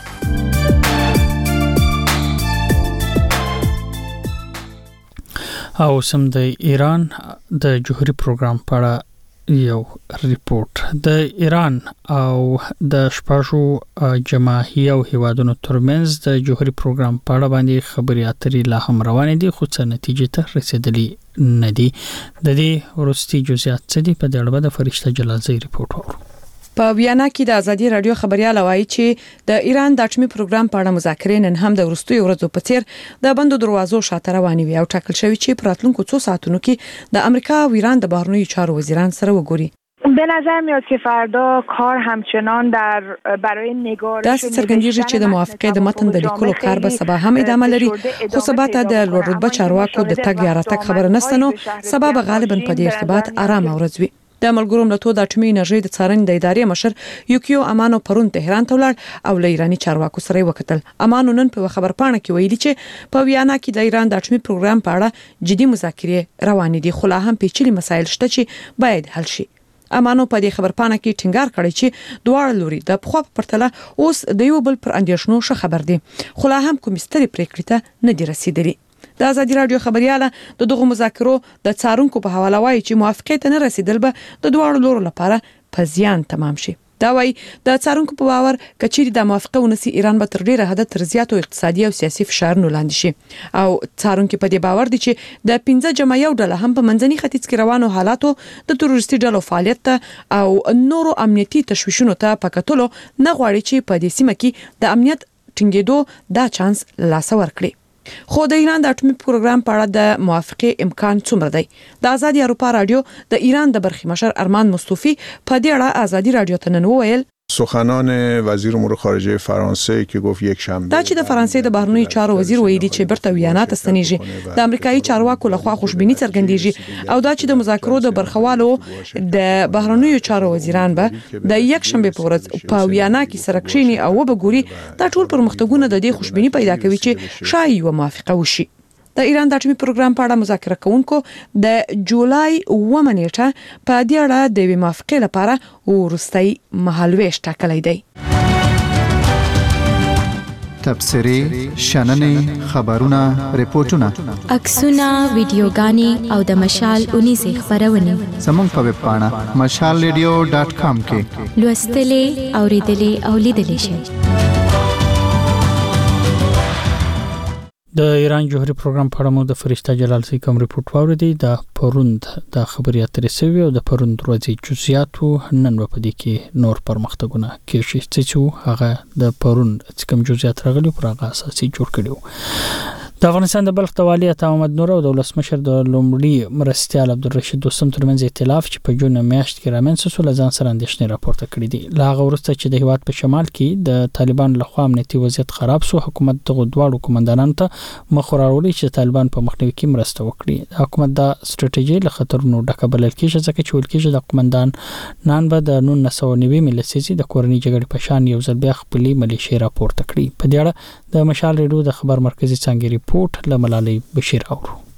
او سم د ایران د جوهري پروګرام په اړه یو ریپورت. د ایران او د شپږو جماهي او هیوادونو ترمنځ د جوهري پروګرام په اړه باندې خبرې اترې لا هم روانې دي خو څه نتیجې ته رسیدلي نه دي. د دې وروستي جزئیات څه دي په دې اړه د فرشته جلالزی ریپورت وورو. په ویانا کې د ازادي رادیو خبريال وایي چې د ایران د اټومي پروګرام په اړه مذاکرې نن هم د وروستیو ورځو په څیر د بندو دروازو شاته روانې وي او ټاکل شوی چې په راتلونکو څو ساعتونو کې د امریکا او ایران د بهرنیو چارو وزیران سره وګوري. به نظر میاد که فردا کار همچنان در برای نگارش دا څرګندېږي چې د موافقې د متن د لیکلو کار به سبا هم ادامه لري خو سبا ته د لوړ رتبه چارواکو د تګ یا راتګ خبره نشته نو سبا به غالبا په دې ارتباط آرام ورځ وي. د ملګرو ملتونو د اټومي انرژي د څارنې د ادارې مشر یوکیو امانو پرون تهران ته ولاړ او له ایراني چارواکو سره وکتل. امانو نن په خبرپاڼه کې ویلي چې په ویانا کې د ایران د اټومي پروګرام په اړه جدي مذاکرې روانې دي خو لا هم پیچلي مسایل شته چې باید حل شي. امانو په دې خبرپاڼه کې ټینګار کړی چې دواړه لوري د پخوا په پرتله اوس د یو بل پر اندیشنو ښه خبر دي خو لا هم کومې سترې پریکړې ته نه دي رسیدلي. د ازادي رادیو خبرياله د دغه مذاکرو د څارونکو په حواله وایي چې موافقه ته نه رسیدل به د دواړو لورو لپاره په زیان تمام شي. دا وایي د څارونکو په باور کچېری د موافقه ونسي ایران به تر ډیره حد تر زیاتو اقتصادي او سیاسي فشارونو لاندې شي او څارونکو په دې باور دي چې د پنځه جمع یو ډله هم په منځني ختیځ کې روانو حالاتو د تروریستي ډلو فعالیت ته او نورو امنیتي تشویشونو ته پکتلو نه غواړي چې په دې سیمه کې د امنیت ټینګېدو دا چانس لاس ورکړي. خو د ایران د اټومي پروګرام په اړه د موافقه امکان څومره دی؟ د ازادي اروپا رادیو د ایران د برخي مشر ارمان مصطفی په دې اړه ازادي رادیو ته نن وویل سخنان وزیر امور خارجه فرانسه که گفت یک شنبه دا چې د فرانسې د بهرنیو چارو وزیر ویلي چې برته ویانا ته ستنیږي د امریکایي چارواکو لخوا خوشبینی څرګندېږي او دا چې د مذاکرو د برخوالو د بهرنیو چارو وزیران به د یک شنبه په ورځ په ویانا کې سره کښیني او وبګوري دا ټول پرمختګونه د دې خوشبینی پیدا کوي چې شایي و موافقه وشي. د ایران د اټومي پروګرام په اړه مذاکره کوونکو د جولای اووه نیټه په دې اړه د موافقې لپاره وروستۍ مهالويش ټاکلی دی. تبصرې، شننې، خبرونه، ریپورتونه، عکسونه، ویډیوګانې او د مشال اونیزې خبرونه زموږ په ویب پاڼه مشال ریډیو ډاټ کام کې لوستلې، اوریدلې او لیدلې شئ. د ایران جوهري پروګرام په اړه مو د فرشته جلالزی کوم ریپورت واوریدي. د پروند د خبري اترې سوي او د پروند ورځې جزئیات نن په دې کې نور پرمختګونه کیږي چې هغه د پروند کوم جزئیات راغلي پر هغه اساسي جوړ کړي. د افغانستان د بلخ د والي عطا محمد نور او د ولسمشر د لومړي مرستیال عبدالرشید دوستم ترمنځ ائتلاف چې په جون میاشت کې رامنځته شو لزان سره اندېښنې راپورته کړې دي. لا هغه وروسته چې د هیواد په شمال کې د طالبان لخوا امنیتي وضعیت خراب شو حکومت دغه دواړو کمانډانانو ته مخ وراړولې چې طالبان په مخنیوي کې مرسته وکړي. حکومت دا ستراتیژي له خطرونو ډکه بلل کېږي ځکه چې ول کېږي د کمانډان نن به د نولس سوه نوي لسیزې د کورنۍ جګړې په شان یو ځل بیا خپلې ملیشې راپورته کړي. په دې اړه د مشال ریډیو د خبر مرکزی څنګه ریپورت له ملالۍ بشیر اورو.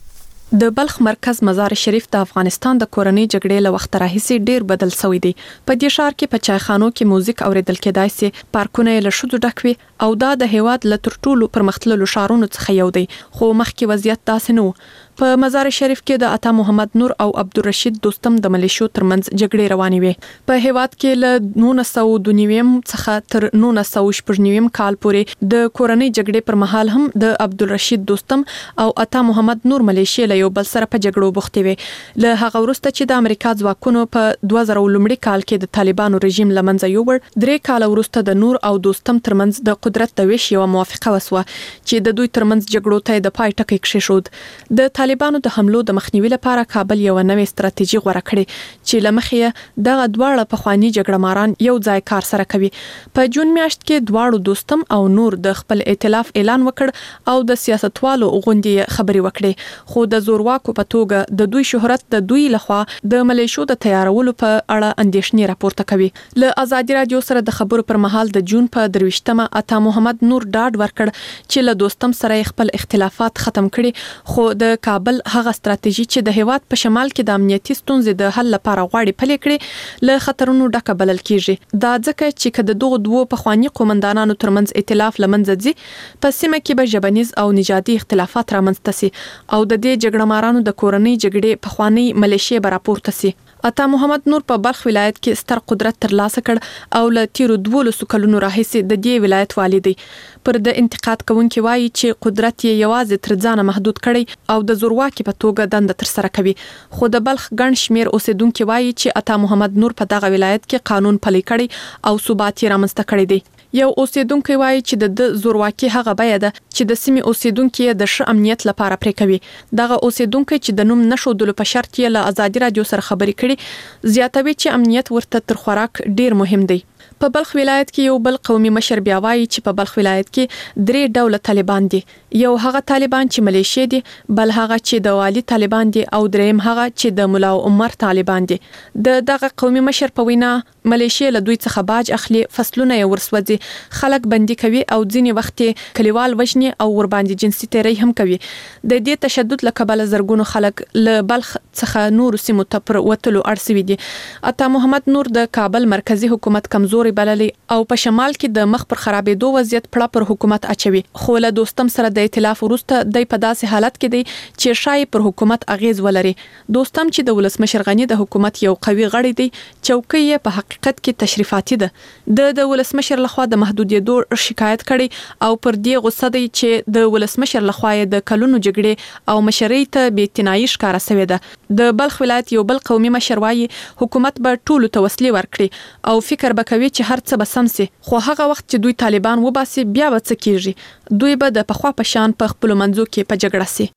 د بلخ مرکز مزار شریف د افغانستان د کورنۍ جګړې له وخت راهیسې ډیر بدل شوی دی. په دې ښار کې په چایخانو کې موزیک اوریدل کېدای شي، پارکونه له شذو ډک وي او دا د هیواد له تر ټولو پرمختللو ښارونو څخه یو دی. خو مخکې وضعیت داسې نه و. په مزار شریف کې د عطا محمد نور او عبدالرشید دوستم د ملیشو ترمنځ جګړې روانې وې. په هیواد کې له نولس سوه دوه نوي څخه تر نولس سوه شپږ نوي کال پورې د کورنۍ جګړې پر مهال هم د عبدالرشید دوستم او عطا محمد نور ملیشي له یو بل سره په جګړو بوختې وې. له هغه وروسته چې د امریکا ځواکونو په دوه زره لومړي کال کې د طالبانو رژیم لمنځه یووړ، درې کال وروسته د نور او دوستم ترمنځ د قدرت د ویش یو موافقه وسوه چې د دوی ترمنځ جګړو ته د پای ټکی کېښود. د طالبانو د حملو د مخنیوي لپاره کابل یو نوې ستراتیژي غوړه کړې چې لمخې دغه دواړه پخوانی جګړه ماران یو ځای کار سره کوي. په جون میاشت کې دواړو دوستم او نور د خپل ائتلاف اعلان وکړ او د سیاستوالو غونډې خبري وکړې، خو د زورواکو په توګه د دوی شهرت د دوی لخوا د ملیشو د تیارولو په اړه اندېښنې راپورته کوي. له ازادي رادیو سره د خبرو پر مهال د جون په درويشتمه عطا محمد نور ډاډ ورکړ چې له دوستم سره خپل اختلافات ختم کړي، خو د کابل هغه ستراتیژي چې د هیواد په شمال کې د امنیتي ستونزې د حل لپاره غواړي پلي کړي له خطرونو ډکه بلل کیږي. دا ځکه چې کله دغه دوه پخوانی قومندانانو ترمنځ ائتلاف لمنځه ځي، په سیمه کې به ژبنیز او نژادي اختلافات رامنځته سي او د دې جګړه مارانو د کورنۍ جګړې پخوانی ملیشي براپورته سي. عطا محمد نور په بلخ ولایت کې ستر قدرت ترلاسه کړ او له تیرو دولسو کلونو راهیسې د دې ولایت والی دی. پر د انتقاد کوونکي وایي چې قدرت یې یوازې تر ځانه محدود کړي او د زورواکي په توګه دنده تر سره کوي. خو د بلخ ګڼ شمیر اوسیدونکو وایي چې عطا محمد نور په دغه ولایت کې قانون پلي کړي او ثبات یې رامنځته کړی دی. یو اوسیدونکو وایي چې د زورواکي هغه بیه ده چې د سیمې اوسیدونکو د ښه امنیت لپاره پرې کوي. دغه اوسیدونکو چې د نوم نشودلو په شرط یې له ازادي رادیو سره خبرې کړي، زیاتوي چې امنیت ورته تر خوراک ډیر مهم دی. په بلخ ولایت کې یو بل قومي مشر بیا وایي چې په بلخ ولایت کې درې ډوله طالبان دي. یو هغه طالبان چې ملیشي دي، بل هغه چې د والی طالبان دي او دریم هغه چې د مولا عمر طالبان دي. د دغه قومي مشر په وینا ملیشي له دوی څخه باج اخلي، فصلونه یې ورسوځي، خلک بندي کوي او ځینې وخت کلیوال وژني او ور باندې جنسي تیری هم کوي. د دې تشدد له کبله زرګونو خلک له بلخ څخه نور سیمو ته پر وتلو اړ شوي دي. عطا محمد نور د کابل مرکزی حکومت کمزوري بللي او په شمال کې د مخ پر خرابېدو وضعیت پړه پر حکومت اچوي. خو له دوستم سره د ائتلاف وروسته د په داسې حالت کې دی چې شای پر حکومت اغیز ولري. دوستم چې د ولسمشر غنی د حکومت یو قوي غړی دی، چوکۍ یې په حقیقت کې تشریفاتي ده. د د ولسمشر لخوا د محدودیتونو شکایت کړي او پر دې غوسه دی چې د ولسمشر لخوا د کلونو جګړې او مشرۍ ته بې‌اعتنایي ښکاره شوې ده. د بلخ ولایت یو بل قومي مشر وایي حکومت به ټولو ته وسلې ورکړي او فکر به کوي چې هر څه به سم سي، خو هغه وخت چې دوی طالبان وباسي بیا به څه کیږي؟ دوی به د پخوا په شان په خپل منځو کې په جګړه سي.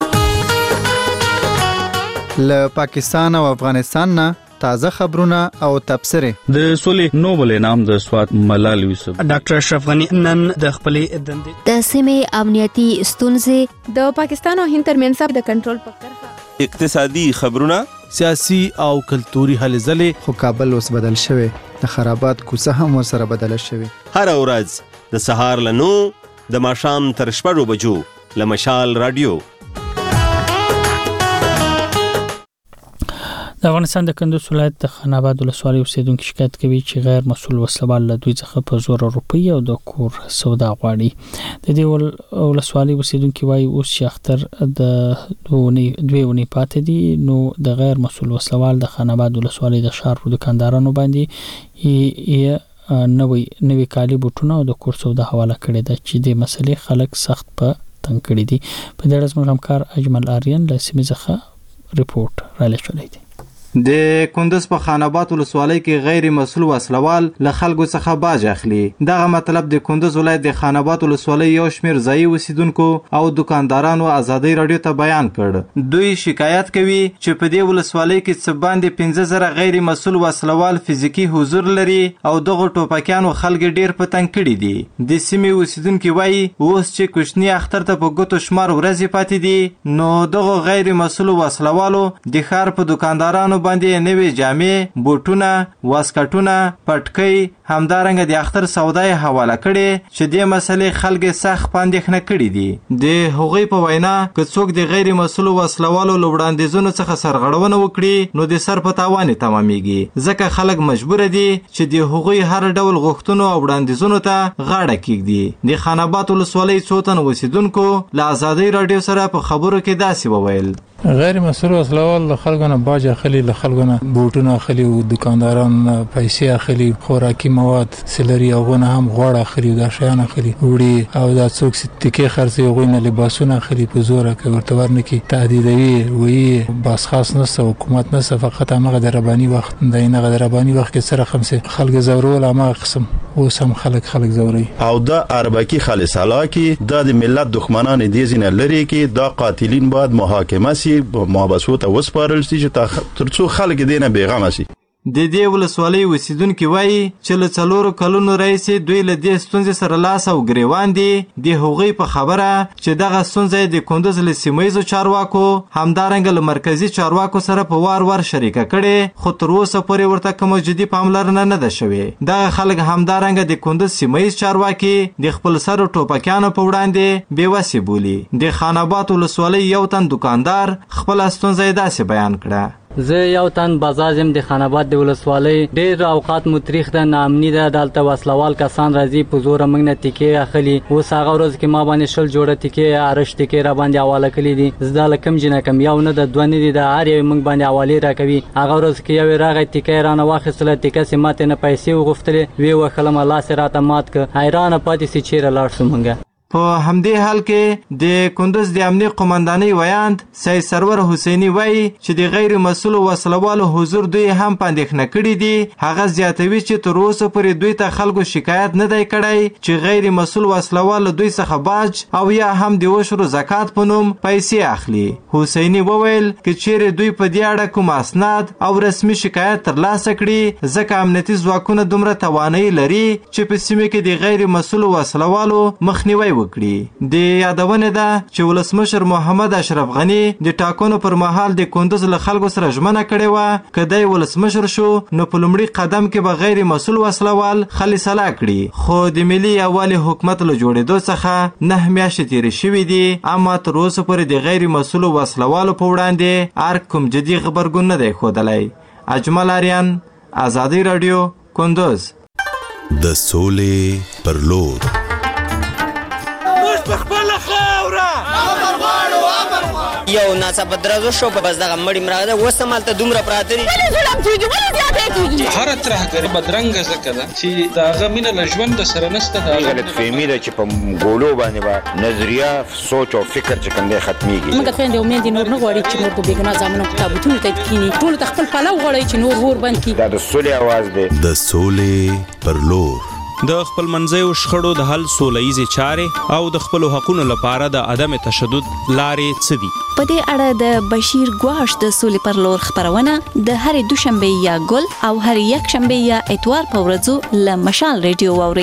له پاکستان او افغانستان نه تازه خبرونه او تبصره. د سولې نوبل انعام د سواد ملال یوسف ډاکټر اشرف غنی نن د خپلې دندې د سیمې امنیتي ستونزې د پاکستان او هند ترمنځ د کنټرول په کرښه اقتصادي خبرونه، سیاسي او کلتوري هلې ځلې. خو کابل اوس بدل شوی، د خرابات کوڅه هم ورسره بدله شوی. هر ورځ د سهار له نو د ماښام تر شپږو بجو له مشال رادیو. د افغانستان د کندوز ولایت د خان آباد ولسوالۍ اوسیدونکو شکایت کوي چې غیر مسؤل وسلوال له دوی څخه په زور روپۍ او د کور سودا غواړي. د دې ولسوالۍ اوسیدونکو وايي اوس چې اختر د دوه ونی پاتې دي، نو د غیر مسؤل وسلوال د خان آباد ولسوالۍ د ښار دکاندارانو باندې یې نوې نوې کالي بوټونه او د کور سودا حواله کړې ده چې د مسلې خلک سخت په تنګ کړي دي. په دې اړه زموږ همکار اجمل آریان له سیمې څخه ریپورت را لېږلی دی. د کندز په خان آباد ولسوالۍ کې غیر مسؤل وسلوال له خلکو څخه باج اخلي. دغه مطلب د کندز ولایت د خان آباد ولسوالۍ یو شمېر ځایي اوسیدونکو او دکاندارانو ازادۍ راډیو ته بیان کړ. دوی شکایت کوي چې په دې ولسوالۍ کې څه باندې پنځه زره غیر مسؤل وسلوال فزیکي حضور لري او دغه ټوپکیانو خلک ډیر په تنګ کړي دي. د سیمې اوسیدونکو وایي اوس چې کوچني اختر ته په ګوتو شمار ورځې پاتې دي، نو دغه غیر مسؤل وسلوالو د ښار په دکاندارانو باندې نوې جامې، بوټونه، واسکټونه، پټکۍ، همدارنګه د اختر سودا یې حواله کړې چې دې مسلې خلک سخت په اندېښنه کړي دي. د هغوی په وینا که څوک د غیر مسؤلو وسلوالو له وړاندیزونو څخه سرغړونه وکړي نو د سر په تاوان تمامېږي، ځکه خلک مجبور دي چې د هغوی هر ډول غوښتنو او وړاندیزونو ته غاړه کېږدي. د خان آباد ولسوالۍ څو تن اوسېدونکو له ازادۍ راډیو سره په خبرو کې داسې وویل: غیر مسؤل وسلوال له خلکو نه باج اخلي، له خلکو نه بوټونه اخلي او دکانداران پیسې اخلي، خوراکي مواد سلري او غونه هم غوړ اخلي، دا شیان اخلي، وړي او دا څوک چې تکي خرڅي غوینه لباسونه اخلي په زور کې ورته ورنکي تهدیدوي وي بس خاص نه حکومت نه فقط هغه د رباني وخت د نه د رباني وخت کې سره خمسه خلک زورول ما قسم اوس هم خلک خلک زوري او دا اربکی خالصالا کې د ملت دښمنان دي زینه لري کې دا قاتلین بعد محاکمه سي محبسوت او سپارل سي چې ترڅو خلک دینه بیغمه سي. د دې ولسوالۍ اوسیدونکي وایي چې له څلورو کلونو راهیسې دوی له دې ستونزې سره لاس او ګریوان دي. د هغوی په خبره چې دغه ستونزه د کندوز له سیمه ییزو چارواکو همدارنګه له مرکزي چارواکو سره په وار وار شریکه کړې، خو تر اوسه پورې ورته کومه جدي پاملرنه نه ده شوې. دغه خلک همدارنګه د کندوز سیمه ییز چارواکي د خپل سرو ټوپکیانو په وړاندې بېوسې بولي. د خان آباد ولسوالۍ یو تن دکاندار خپله ستونزه یې داسې بیان کړه: زه یو تن بازار یم د خان آباد د ولسوالۍ، ډېر اوقات مو تریخ ده، ناامني ده، دلته وسلوال کسان راځي په زوره موږ نه تکې اخلي. اوس هغه ورځ کې ما باندې شل جوړه تکې ارش تکې را باندې حواله کړي دي. زه د کم جنه کم یو نه د دوه نه دي، د هر یو موږ باندې حوالې راکوي. هغه ورځ کې یو راغی تکې رانه واخیستله، تکه سې ماته نه پیسې وغوښتلې، ویې وښلم لاس یې راته مات کړ. حیرانه پاتې سي چیرې لاړ شو موږ. په همدې حال کې د کندوز د امنیه قومندانۍ ویاند سید سرور حسیني وایي چې د غیر مسؤلو وسلوالو حضور دوی هم په اندېښنه کړي دي. هغه زیاتوي چې تر اوسه پورې دوی ته خلکو شکایت نه دی کړی چې غیر مسؤل وسلوال له دوی څخه باج او یا هم د عشر زکات په نوم پیسې اخلي. حسیني وویل که چیرې دوی په دې اړه کوم اسناد او رسمي شکایت ترلاسه کړي، ځکه امنیتي ځواکونه دومره توانایي لري چې په سیمه کې د غیر مسؤلو وسلوالو مخنیوی وکړي. د یادونه ده چې ولسمشر محمد اشرف غنی د ټاکنو پر مهال د کندوز له خلکو سره ژمنه کړې وه که دی ولسمشر شو نو په لومړي قدم کې به غیر مسؤل وسلوال خالي سلا کړي. خو د ملي یووالي حکومت له جوړېدو څخه نه میاشتې تېرې شوي دي، اما تر اوسه پورې د غیر مسؤلو وسلوالو په وړاندې هر کوم جدي غبرګون نه دی ښودلی. اجمل آریان، ازادي راډیو، کندوز. د سولې پر لور یو ناڅاپه درزو شو په بس دغه مړی مراده وسه مالته دومره پراته دي ولې ظلم کیږي ولې زیاته کیږي هر ترهګر بدرنګ زکه ده چې داغه مینه له ژوند سره نشته. دا غلط فهمي ده چې په ګولو باندې با نظریه سوچ او فکر چې کوم دی ختميږي. موږ خويندې امید نور نه غواړي چې نور په بیګنا ځامنو کتابونه ته کینی ټول تخپل پلو غواړي چې نور ور بند کی. دا د سولې आवाज دی. د سولې پر لور د خپل منځیو شخړو د حل سولهییزې چارې او د خپلو حقونو لپاره د عدم تشدد لارې څه دي؟ په دې اړه د بشیر ګواش د سولې پر لور خبرونه د هرې دوشنبه یا ګل او هر یک شنبه یا اتوار په ورځو له مشال ریډیو واوري.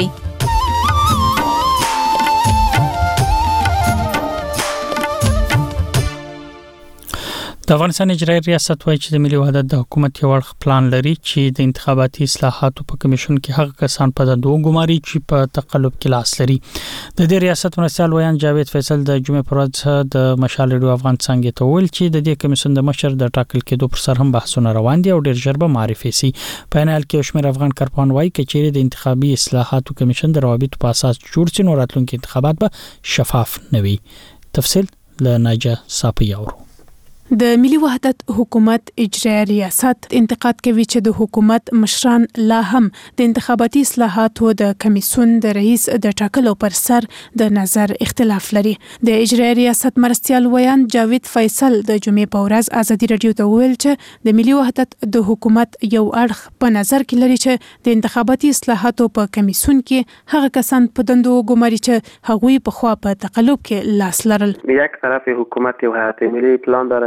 د افغانستان اجرایي ریاست وایي چې د ملي وحدت د حکومت یو اړخ پلان لري چې د انتخاباتي اصلاحاتو په کمیشن کې هغه کسان په دندو ګماري چې په تقلب کې لاس لري. د دې ریاست مرستیال ویان جاوید فیصل د جمعې پر ورځ د مشال ریډیو افغان څنګه ته ویل چې د دې کمیشن د مشر د ټاکل کېدو پر سر هم بحثونه روان دي او ډېر ژر به معرفي شي. په عین حال کې شمیر افغان کارپوهان وایي چې چیرې د انتخابي اصلاحاتو کمیشن د روابط په اساس جوړ شي نو راتلونکي انتخابات به شفاف نه وي. تفصیل له ناجا صافي اورو. د ملي وحدت حکومت اجرایي ریاست انتقاد کوي چې د حکومت مشران لا هم د انتخاباتي اصلاحاتو د کمیسیون د رئیس د ټاکلو پر سر د نظر اختلاف لري. د اجرایي ریاست مرستیال ویان جاوید فیصل د جمعې په ورځ ازادي راډیو ته ویل چې د ملي وحدت د حکومت یو اړخ په نظر کې لري چې د انتخاباتي اصلاحاتو په کمیسیون کې هغه کسان په دندو ګماري چې هغوی په خوا په تقلب کې لاس لرل. به یک طرف حکومت یو هیئت ملی پلان داره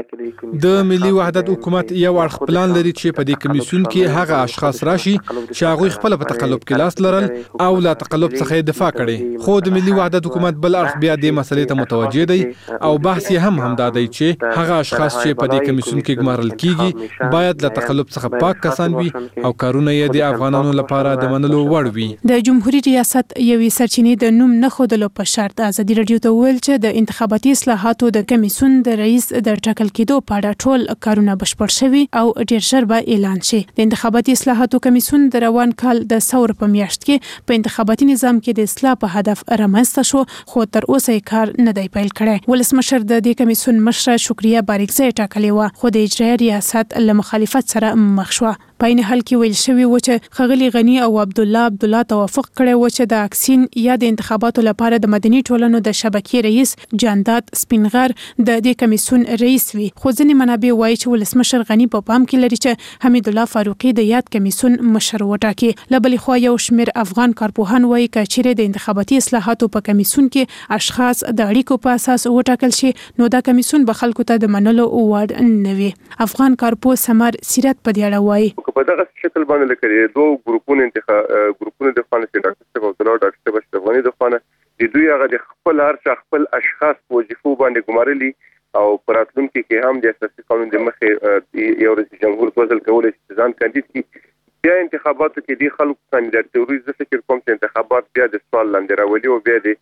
د ملي وحدت حکومت یو اړخ پلان لري چې په دې کمیسیون کې هغه اشخاص راشي چې هغه خپل په تقلب کې لاس لرل او لا تقلب څخه دفاع کړي. خو د ملي وحدت حکومت بل اړخ بیا د مسلې ته متوجه دی او بحث یې هم همدا دی چې هغه اشخاص چې په دې کمیسیون کې ګمارل کیږي باید له تقلب څخه پاک کسان وي او کارونه یې د افغانانو لپاره د منلو وړ وي. د جمهوریت ریاست یوې سرچینې د نوم نه خودلو په شرط ازادي رادیو ته ویل چې د انتخاباتي اصلاحاتو د کمیسیون د رئیس د ټاکل کېدو په اړه ټول کارونه بشپړ شوي او ډیر ژر به اعلان شي. د انتخاباتي اصلاحاتو کمیسیون د روان کال د ثور په میاشت کې په انتخاباتي نظام کې د اصلاح په هدف رامنځته شو خو تر اوسه کار نه دی پیل کړی. ولسمشر د دې کمیسیون مشره شکریا باریکزی ټاکلې و خو د اجرایي ریاست له مخالفت سره مخ شو. په این حال کې ویل شوی و چې خغلی غنی او عبد الله عبد الله توافق کړی و چې د اکسین یا د انتخاباتو لپاره د مدني ټولنو د شبکې رئیس جانداد سپینغر د دې کمیسیون رئیس وي. خو ځینې منابع وایي چې ولسمشر غنی په پام کې لري چې حمید الله فاروقي د یاد کمیسیون مشر وټاکي. له بلې خوا یو شمېر افغان کارپوهان وایي چې چیرې د انتخاباتي اصلاحاتو په کمیسیون کې اشخاص د اړیکو په اساس وټاکل شي نو دا کمیسیون به خلکو ته د منلو وړ نه وي. افغان کارپوه سمر سیرت په دې اړه وایي په دغه شکل باندې لکه دوه ګروپونه انتخاب ګروپونه د خانه چې ډاکټر صاحب او د ډاکټر صاحب اشرفغانی د خانه د دوی هغه د خپل هر څه خپل اشخاص په وظیفو باندې ګمارلي او پراتلونکو کې هم د اساسي قانون د مخې یو رئیس جمهور وزل کولای شي ځان کاندید کړي. بیا انتخاباتو کې د خلکو کاندیدات توري د فکر کوم چې انتخابات بیا د سوال لاندې راولي او بیا د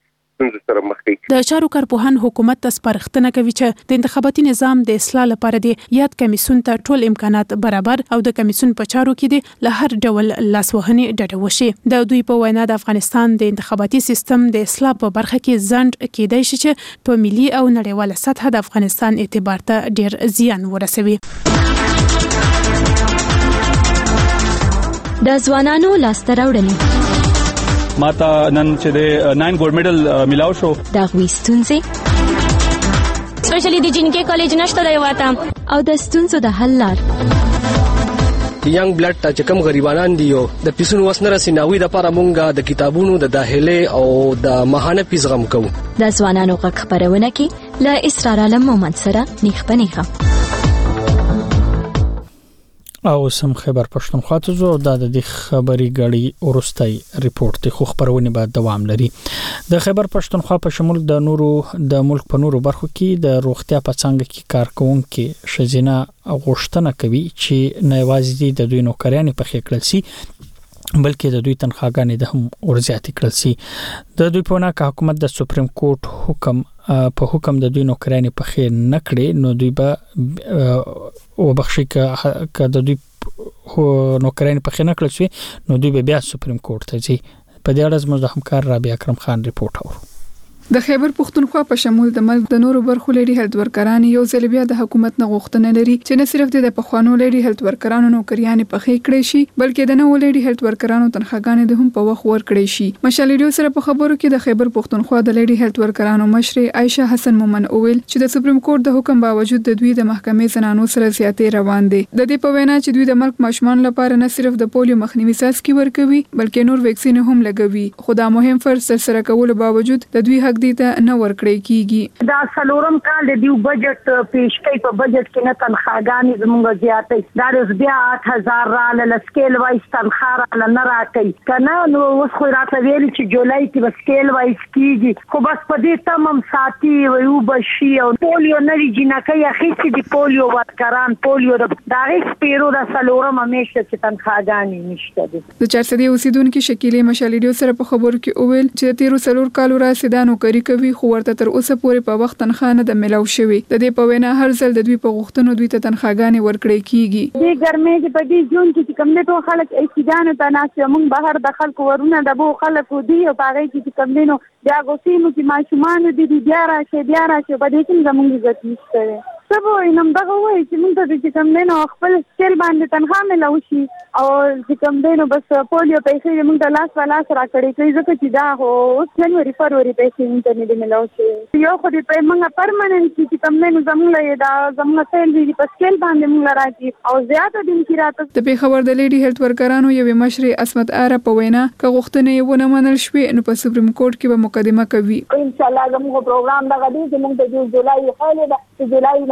د چارو کارپوهان حکومت ته سپارښتنه کوي چې د انتخاباتي نظام د اصلاح لپاره د یاد کمیسیون ته ټول امکانات برابر او د کمیسیون په چارو کې د له هر ډول لاسوهنې ډډه وشي. د دوی په وینا د افغانستان د انتخاباتي سیستم د اصلاح په برخه کې ځنډ کېدای شي چې په ملي او نړیواله سطح د افغانستان اعتبار ته ډیر زیان ورسوي. د ځوانانو لاسته راوړنې ماته نن چې د ناین ګولډ میډل ملاو شو دا غوښتونځي سپیشلی د جنکې کالج نشته دی واته او د ستونزو د حل لار ینګ بلډ ته چې کوم غریبانان دي او د پیسونو وسنه رسیناوي د لپاره مونږه د کتابونو د داخله او د ماهانه فیس غم کوو. د ځوانانو غږ خبرونه کې ل اسرار علم مومند سره نیخ پنیخه او سم خبر پښتونخوا ته زو د د خبري غړي اورستای ریپورت خو خبرونه بعد دوام لري. د خبر پښتونخوا په شمول د نورو د ملک په نورو برخو کې د روغتیا په څنګه کې کارکونکو شزینه غوښتنه کوي چې نه یوازې د دوی نوکریان په خې کړل سي بلکې د دوی تنخواګانې د هم ورزياتي کړل سي. د دوی په وینا حکومت د سپریم کورټ حکم په حکم د دوی نوکرانی په خیر نه کړي نو دوی به وبخښي ک د دوی نوکرانی په خیر نه کړل شي نو دوی به بیا سپریم کورټ ته ځي. په دې اړه زموږ د همکار رابعه اکرم خان ریپورت اورو. د خیبر پښتونخوا په شمول د ملک د نورو برخو لري هلت ورکران یو ځل بیا د حکومت نه غوښتنه لري چې نه صرف د پخوانو لري هلت ورکرانو نوکریان په خې کړی شي بلکې د نوو لري هلت ورکرانو تنخواګانې د هم په وخت ور کړی شي. مشالریو سره په خبرو کې د خیبر پښتونخوا د لري هلت ورکرانو مشر عائشه حسن مومن اویل چې د سپریم کورټ د حکم باوجود د دوی د محکمې زنانو سره زیاتې روان دي. د دې په وینا چې دوی د ملک ماشومان لپاره نه صرف د پولیو مخنیوي څاڅکي ورکوي بلکې نور ویکسین هم لګوي خو دا مهم فرض سره کول باوجود د دوی حق دي ته نه ورکړي کیږي. دا سلورم کال د دیو بجټ پیش کوي په بجټ کې نه تنخواګانې زموږ زیاتې دا روز بیا آठ هزار را ل سکیل وایس تنخوا را نه راکې کنه نو اوس خو راته ویل چې جولای کې بس سکیل وایس کیږي خو بس په دې تمام ساتي ویو بشي او پولیو نه دی جنکه اخیستي دی پولیو ورکران پولیو دا هیڅ پیرو دا سلورم همیشه چې تنخواګانې نشته دي. د چارسدي اوسیدونکو شکیلې مشالریو سره په خبرو کې اویل چې تیرو سلور کالو را سیدانو کوي کوي خو ورته تر اوسه پورې په وخت تنخواه نه د ملاو شوی. د دې په وینا هر ځل د دوی په غوښتنو دوی ته تنخواګانې ورکړې کیږي. د ګرمۍ کې په دې جون کې کوم نه ټول خلک ایستګانو ته ناس موږ بهر د خلکو ورونه د بو خلکو دی او هغه کې کوم نه بیا غوسینو کې ماشومان دي بیا راشي بیا راشي په دې کې زموږ عزت نشته. سبو انم دغه وای چې موږ ته چې کوم نه خپل سکیل باندې تنخواه ملاو شي او چې کوم نه بس پولیو پیسې موږ د لاس ولا سره کړې کوي ځکه چې دا هو جنوري فروری پیسې موږ نه ملاو شي یو خو دې په موږ پرمننت چې کوم نه زموږ دا زموږ سیل دي په سکیل باندې موږ راځي او زیاته دین کې راته. د پیښور د لیډي هیلث ورکرانو یو مشر اسمت اره په وینا که غوښتنې یې ونه منل شوې نو په سپریم کورټ کې به مقدمه کوي. ان شاء الله زموږ پروګرام دغه دی چې موږ د جولای خاله د جولای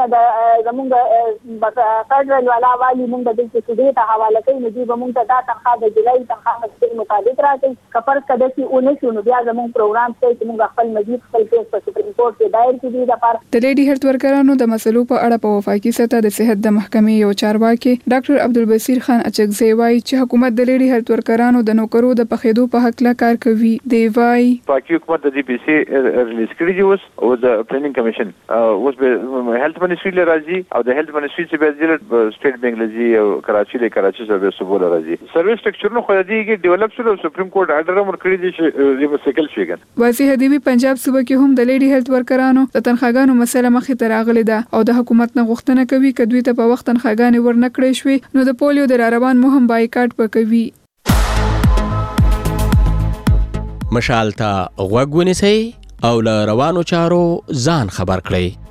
نه د زمونږ فدرال والا والی مونږ د دې سودې ته حواله کوي نو دوی به مونږ ته دا تنخواه د جولای تنخواه په مطابق راکړي کفر کده چې اونې شو نو بیا زمونږ پروګرام چې موږ خپل مزید خپل کیس په سپریم کورټ کې دایر کړي د لپاره د لیډي هیلث ورکرانو د مسلو په اړه په وفاقي سطح د صحت د محکمې یو چارواکي ډاکټر عبدالبصیر خان اچکزی وايي چې حکومت د لیډي هیلث ورکرانو د نوکرو د پخېدو په حق لا کار کوي دی وايي پاکي حکومت د جی پی سي ریلیز کړی دی اوس او د پلانینګ کمیشن اوس به هیلث منسټری له راځي او د هیلث منسټری چې به د سټیټ بینک لږی او کراچي له کراچي سره به سبول راځي سرویس سټرکچر نو خو دیږي ډیولپ شول سپریم کورټ اډر امر کړی دی چې ریو سیکل شيګن واسي هدیوی پنجاب صوبه کې هم د لیډي هیلث ورکرانو د تنخواګانو مسله مخې ته راغلې ده او د حکومت نه غوښتنه کوي چې دوی ته په وخت تنخواګانې ورنکړې شوې نو د پولیو د راروان مهم بایکاټ وکوي. مشال ته غوږ ونیسئ او له روانو چارو ځان خبر کړئ.